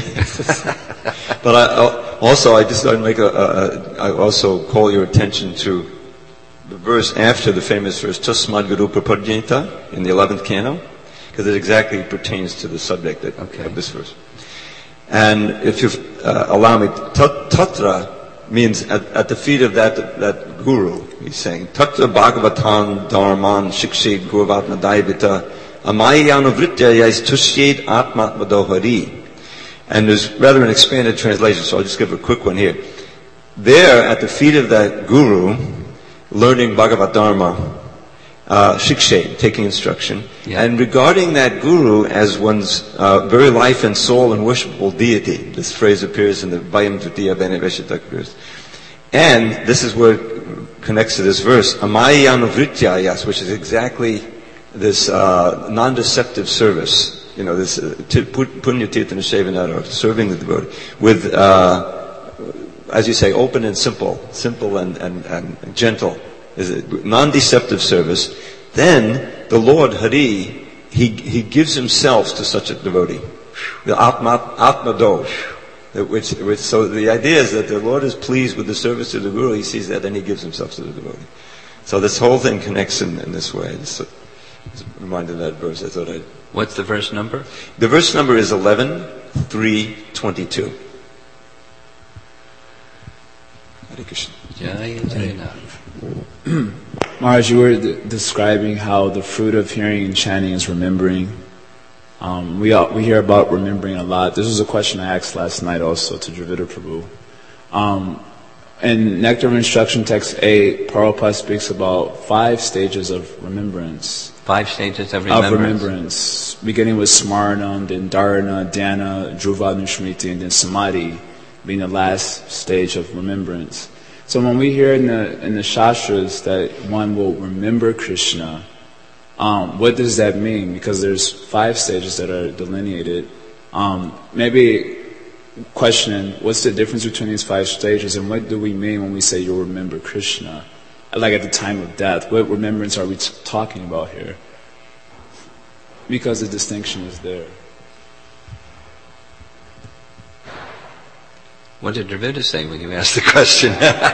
[SPEAKER 5] I, also, I just want to make a, a, a, I also call your attention to the verse after the famous verse, Tasmad Guru Prapadyenta, in the eleventh canto, because it exactly pertains to the subject that, okay. of this verse. And if you uh, allow me, Tatra means at, at the feet of that that guru, he's saying, Tatra Bhagavatam Dharman Shikshid Guruvatma Daivita Amayyanuvritya Yais Tushyed Atmatma Dohari. And there's rather an expanded translation, so I'll just give a quick one here. There, at the feet of that guru, learning Bhagavad Dharma, uh, shikshe, taking instruction,
[SPEAKER 1] Yeah.
[SPEAKER 5] and regarding that guru as one's uh, very life and soul and worshipable deity. This phrase appears in the Vayam Dutiya Beneveshita verse. And this is where it connects to this verse, Amayanuvrityayas, which is exactly this uh, non-deceptive service. You know, this uh, punya tirthana sevanara, or serving the devotee, with, uh, as you say, open and simple, simple and, and, and gentle, is it non-deceptive service. Then the Lord Hari, he he gives himself to such a devotee, the atma atma dosh. Which, which, so the idea is that the Lord is pleased with the service to the Guru. He sees that, and he gives himself to the devotee. So this whole thing connects in, in this way. Just, just reminded of that verse. I thought I'd.
[SPEAKER 1] What's the verse number?
[SPEAKER 5] The verse number is eleven three twenty-two. Hare Krishna.
[SPEAKER 1] Jaya Jaya.
[SPEAKER 6] Maharaj, you were d- describing how the fruit of hearing and chanting is remembering. Um, we all, we hear about remembering a lot. This was a question I asked last night also to Dravida Prabhu. Um, in Nectar of Instruction Text eight, Prabhupada speaks about five stages of remembrance.
[SPEAKER 1] Five stages of remembrance.
[SPEAKER 6] Of remembrance, beginning with Smaranam, then Dharana, Dhyana, Dhruva, Nusmriti, and then Samadhi, being the last stage of remembrance. So when we hear in the in the Shastras that one will remember Krishna, Um, what does that mean? Because there's five stages that are delineated. Um, maybe questioning, what's the difference between these five stages, and what do we mean when we say you'll remember Krishna? Like at the time of death, what remembrance are we t- talking about here? Because the distinction is there.
[SPEAKER 1] What did Dravida say when you asked the question?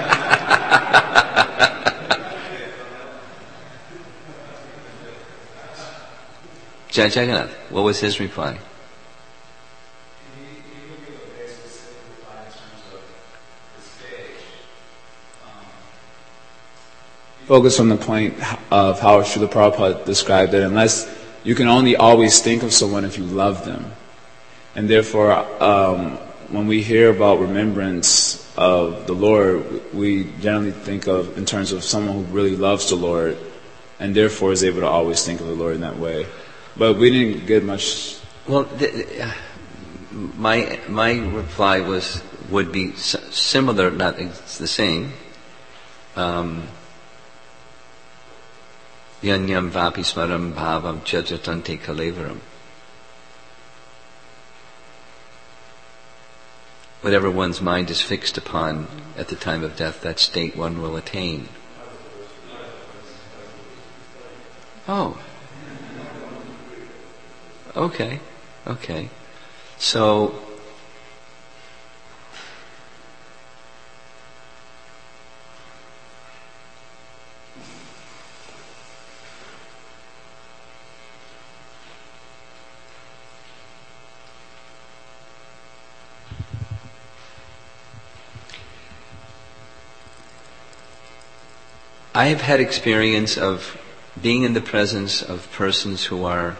[SPEAKER 1] Jai Jagannath, what was his reply?
[SPEAKER 6] Focus on the point of how Srila Prabhupada described it, unless you can only always think of someone if you love them. And therefore, um, when we hear about remembrance of the Lord, we generally think of in terms of someone who really loves the Lord, and therefore is able to always think of the Lord in that way. But we didn't get much.
[SPEAKER 1] Well, th- my my reply was would be s- similar, not ex- the same. Um, Yanyam vapi smaram bhavam chajatante kalevaram. Whatever one's mind is fixed upon at the time of death, that state one will attain. Oh. Okay, okay. So, I have had experience of being in the presence of persons who are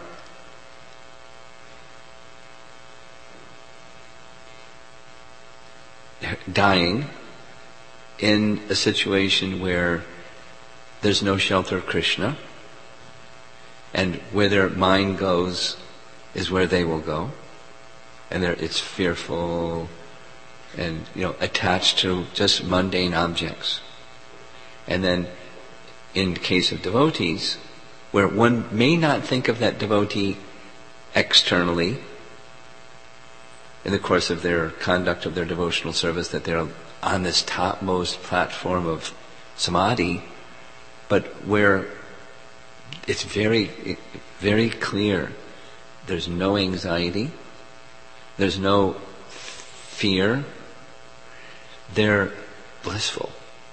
[SPEAKER 1] dying in a situation where there's no shelter of Krishna, and where their mind goes is where they will go, and it's fearful and, you know, attached to just mundane objects. And then in the case of devotees, where one may not think of that devotee externally in the course of their conduct of their devotional service, that they're on this topmost platform of samadhi, but where it's very, very clear there's no anxiety, there's no fear, they're blissful.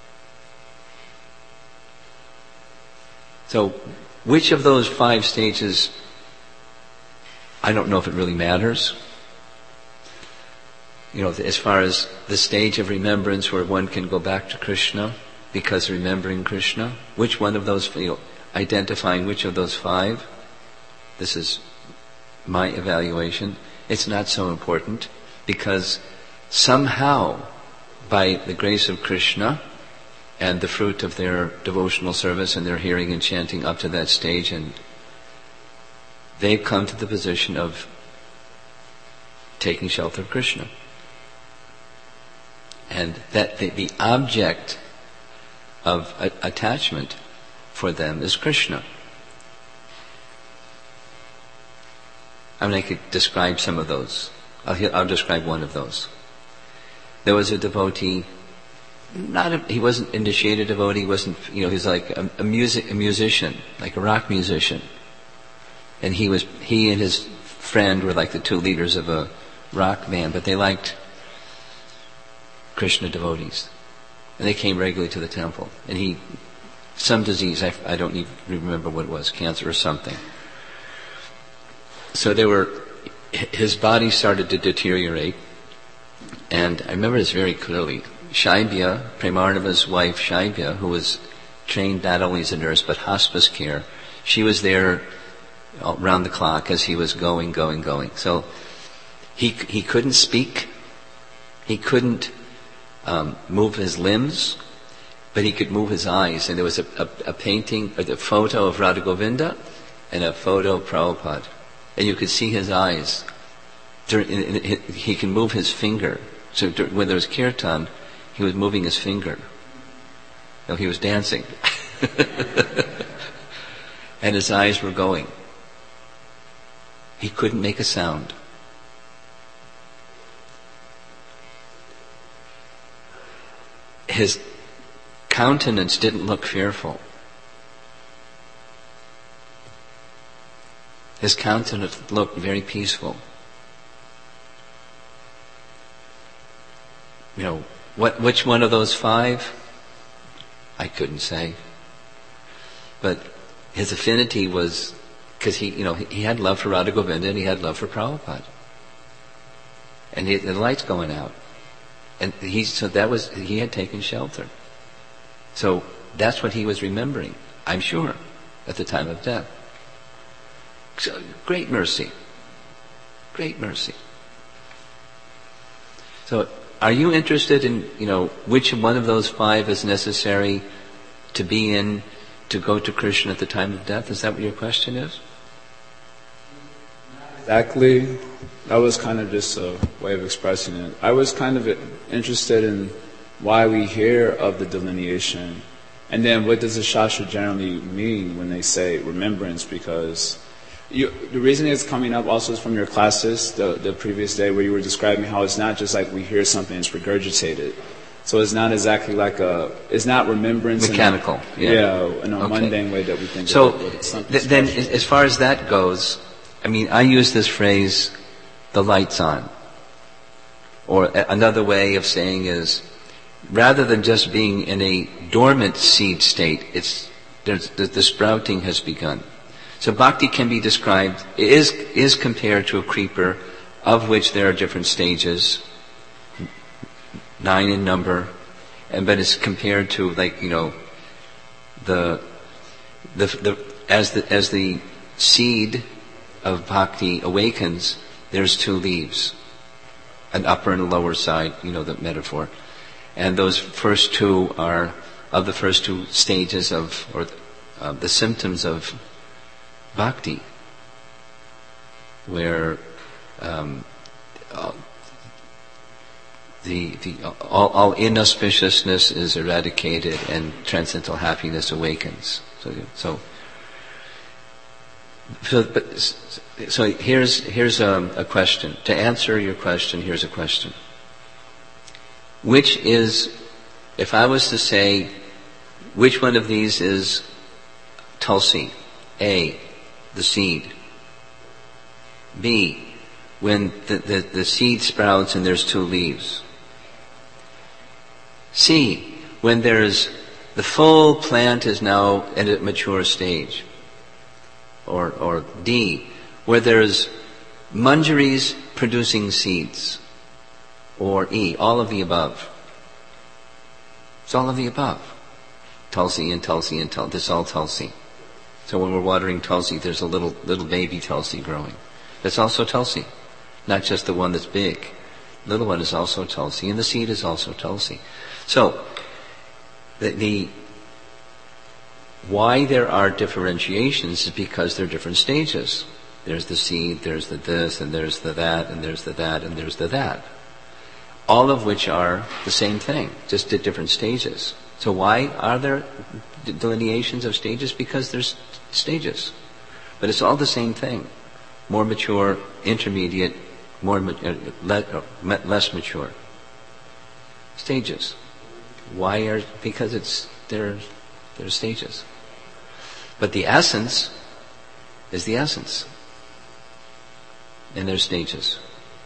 [SPEAKER 1] So, which of those five stages, I don't know if it really matters. You know, as far as the stage of remembrance where one can go back to Krishna because remembering Krishna, which one of those, you know, identifying which of those five, this is my evaluation, it's not so important, because somehow, by the grace of Krishna, and the fruit of their devotional service and their hearing and chanting up to that stage, and they've come to the position of taking shelter of Krishna. And that the, the object of a, attachment for them is Krishna. I mean, I could describe some of those. I'll, I'll describe one of those. There was a devotee, not a, he wasn't initiated devotee, he wasn't, you know, he was like a, a music, a musician, like a rock musician. And he was, he and his friend were like the two leaders of a rock band, but they liked Krishna devotees. And they came regularly to the temple. And he, some disease, I, I don't even remember what it was, cancer or something. So they were, his body started to deteriorate. And I remember this very clearly. Shaibya, Premarnava's wife Shaibya, who was trained not only as a nurse but hospice care, she was there around the clock as he was going, going, going. So he he couldn't speak, he couldn't um, move his limbs, but he could move his eyes. And there was a, a, a painting, or the photo of Radha Govinda, and a photo of Prabhupada, and you could see his eyes. He can move his finger. So when there was kirtan, he was moving his finger. No, he was dancing. And his eyes were going. He couldn't make a sound. His countenance didn't look fearful. His countenance looked very peaceful. You know, what, which one of those five? I couldn't say. But his affinity was, because he, you know, he, he had love for Radha Govinda and he had love for Prabhupada. And he, the light's going out. And he, so that was, he had taken shelter. So that's what he was remembering, I'm sure, at the time of death. So, great mercy. Great mercy. So, are you interested in, you know, which one of those five is necessary to be in, to go to Krishna at the time of death? Is that what your question is?
[SPEAKER 6] Exactly. That was kind of just a way of expressing it. I was kind of interested in why we hear of the delineation, and then what does the Shastra generally mean when they say remembrance, because You, the reason it's coming up also is from your classes the, the previous day, where you were describing how it's not just like we hear something, it's regurgitated. So it's not exactly like a, it's not remembrance.
[SPEAKER 1] Mechanical.
[SPEAKER 6] In a,
[SPEAKER 1] yeah.
[SPEAKER 6] yeah, in a okay. mundane way that we think
[SPEAKER 1] so
[SPEAKER 6] of it. So
[SPEAKER 1] th- then as far as that goes, I mean, I use this phrase, the light's on. Or a- another way of saying is, rather than just being in a dormant seed state, it's, there's, the, the sprouting has begun. So bhakti can be described, is is compared to a creeper, of which there are different stages, nine in number, and but it's compared to, like, you know, the the the as the as the seed of bhakti awakens, there's two leaves, an upper and a lower side, you know, the metaphor, and those first two are of the first two stages of, or uh, the symptoms of bhakti, where um, uh, the the all, all inauspiciousness is eradicated and transcendental happiness awakens. So so so, but, so here's here's a, a question. To answer your question, here's a question. Which is, if I was to say, which one of these is Tulsi? A, the seed. B, when the, the, the seed sprouts and there's two leaves. C, when there's, the full plant is now at a mature stage. Or, or D, where there's manjaris producing seeds. Or E, all of the above. It's all of the above. Tulsi and Tulsi and Tulsi. This is all Tulsi. So when we're watering Tulsi, there's a little little baby Tulsi growing. That's also Tulsi. Not just the one that's big. Little one is also Tulsi, and the seed is also Tulsi. So, the, the why there are differentiations is because there are different stages. There's the seed, there's the this, and there's the that, and there's the that, and there's the that. All of which are the same thing, just at different stages. So why are there delineations of stages? Because there's stages. But it's all the same thing. More mature, intermediate, more uh, le- less mature. Stages. Why are, because it's, there, there are stages. But the essence is the essence. And there's stages.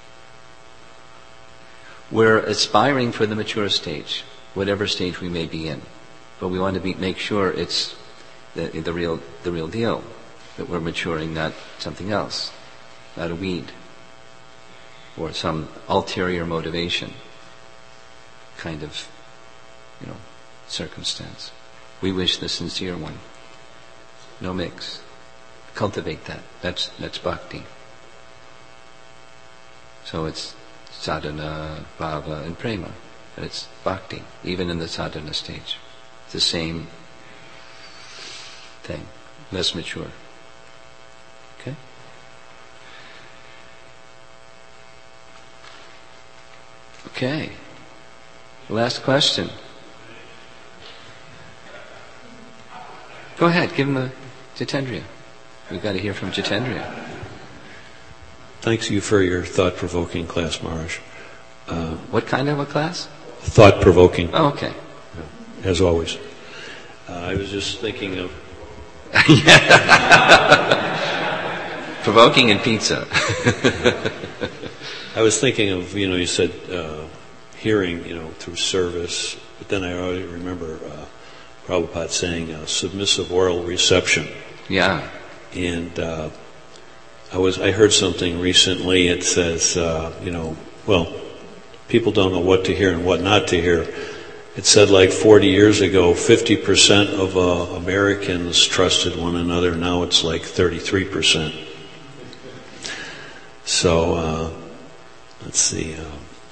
[SPEAKER 1] We're aspiring for the mature stage, whatever stage we may be in. But we want to be, make sure it's the, the real, the real deal. That we're maturing, not something else. Not a weed. Or some ulterior motivation kind of, you know, circumstance. We wish the sincere one. No mix. Cultivate that. That's that's bhakti. So it's sadhana, bhava, and prema. But it's bhakti, even in the sadhana stage. It's the same thing, less mature. Okay? Okay. Last question. Go ahead, give him a Jitendriya. We've got to hear from Jitendriya.
[SPEAKER 7] Thanks you for your thought-provoking class, Maharaj. Uh,
[SPEAKER 1] what kind of a class?
[SPEAKER 7] Thought-provoking.
[SPEAKER 1] Oh, okay.
[SPEAKER 7] As always. Uh, I was just thinking of...
[SPEAKER 1] Provoking and pizza.
[SPEAKER 7] I was thinking of, you know, you said uh, hearing, you know, through service, but then I already remember uh, Prabhupada saying uh, submissive oral reception.
[SPEAKER 1] Yeah.
[SPEAKER 7] And uh, I was I heard something recently. It says, uh, you know, well, people don't know what to hear and what not to hear. It said like forty years ago, fifty percent of uh, Americans trusted one another. Now it's like thirty-three percent. So, uh, let's see. Uh,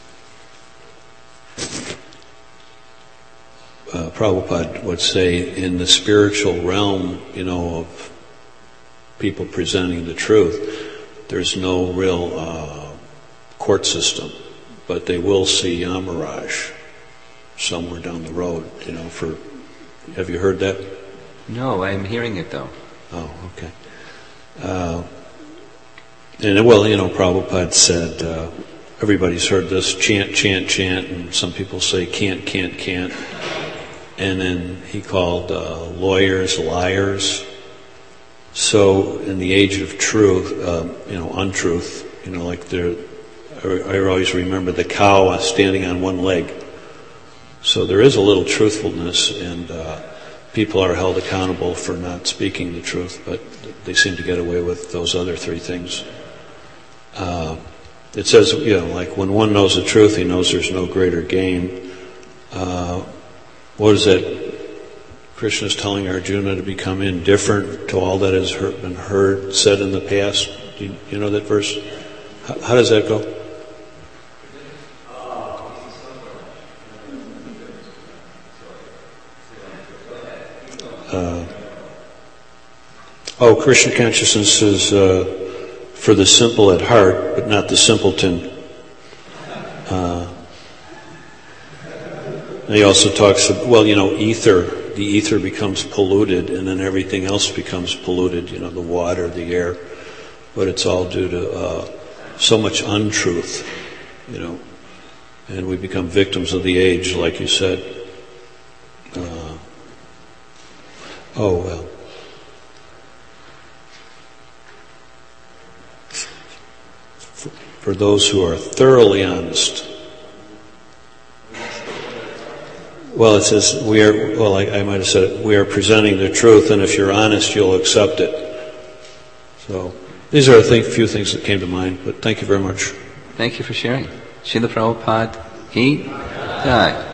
[SPEAKER 7] uh, Prabhupada would say in the spiritual realm, you know, of people presenting the truth, there's no real uh, court system, but they will see Yamaraj somewhere down the road, you know, for, have you heard that?
[SPEAKER 1] No, I'm hearing it though.
[SPEAKER 7] Oh, okay. Uh, and well, you know, Prabhupada said, uh, everybody's heard this, chant, chant, chant, and some people say can't, can't, can't. And then he called uh, lawyers liars. So in the age of truth, uh, you know, untruth, you know, like there, I, I always remember the cow standing on one leg. So there is a little truthfulness, and uh, people are held accountable for not speaking the truth, but they seem to get away with those other three things. Uh, it says, you know, like when one knows the truth, he knows there's no greater gain. Uh, what is that? Krishna is telling Arjuna to become indifferent to all that has heard, been heard, said in the past. Do you, you know that verse? How, how does that go? Uh, oh, Krishna consciousness is uh, for the simple at heart, but not the simpleton. Uh, he also talks, well, you know, ether. The ether becomes polluted, and then everything else becomes polluted, you know, the water, the air. But it's all due to uh, so much untruth, you know. And we become victims of the age, like you said. Uh, oh, well. For, for those who are thoroughly honest, well, it says, we are, well, I, I might have said it, we are presenting the truth, and if you're honest, you'll accept it. So, these are a thing, few things that came to mind, but thank you very much.
[SPEAKER 1] Thank you for sharing. Srila Prabhupada Ki Jai.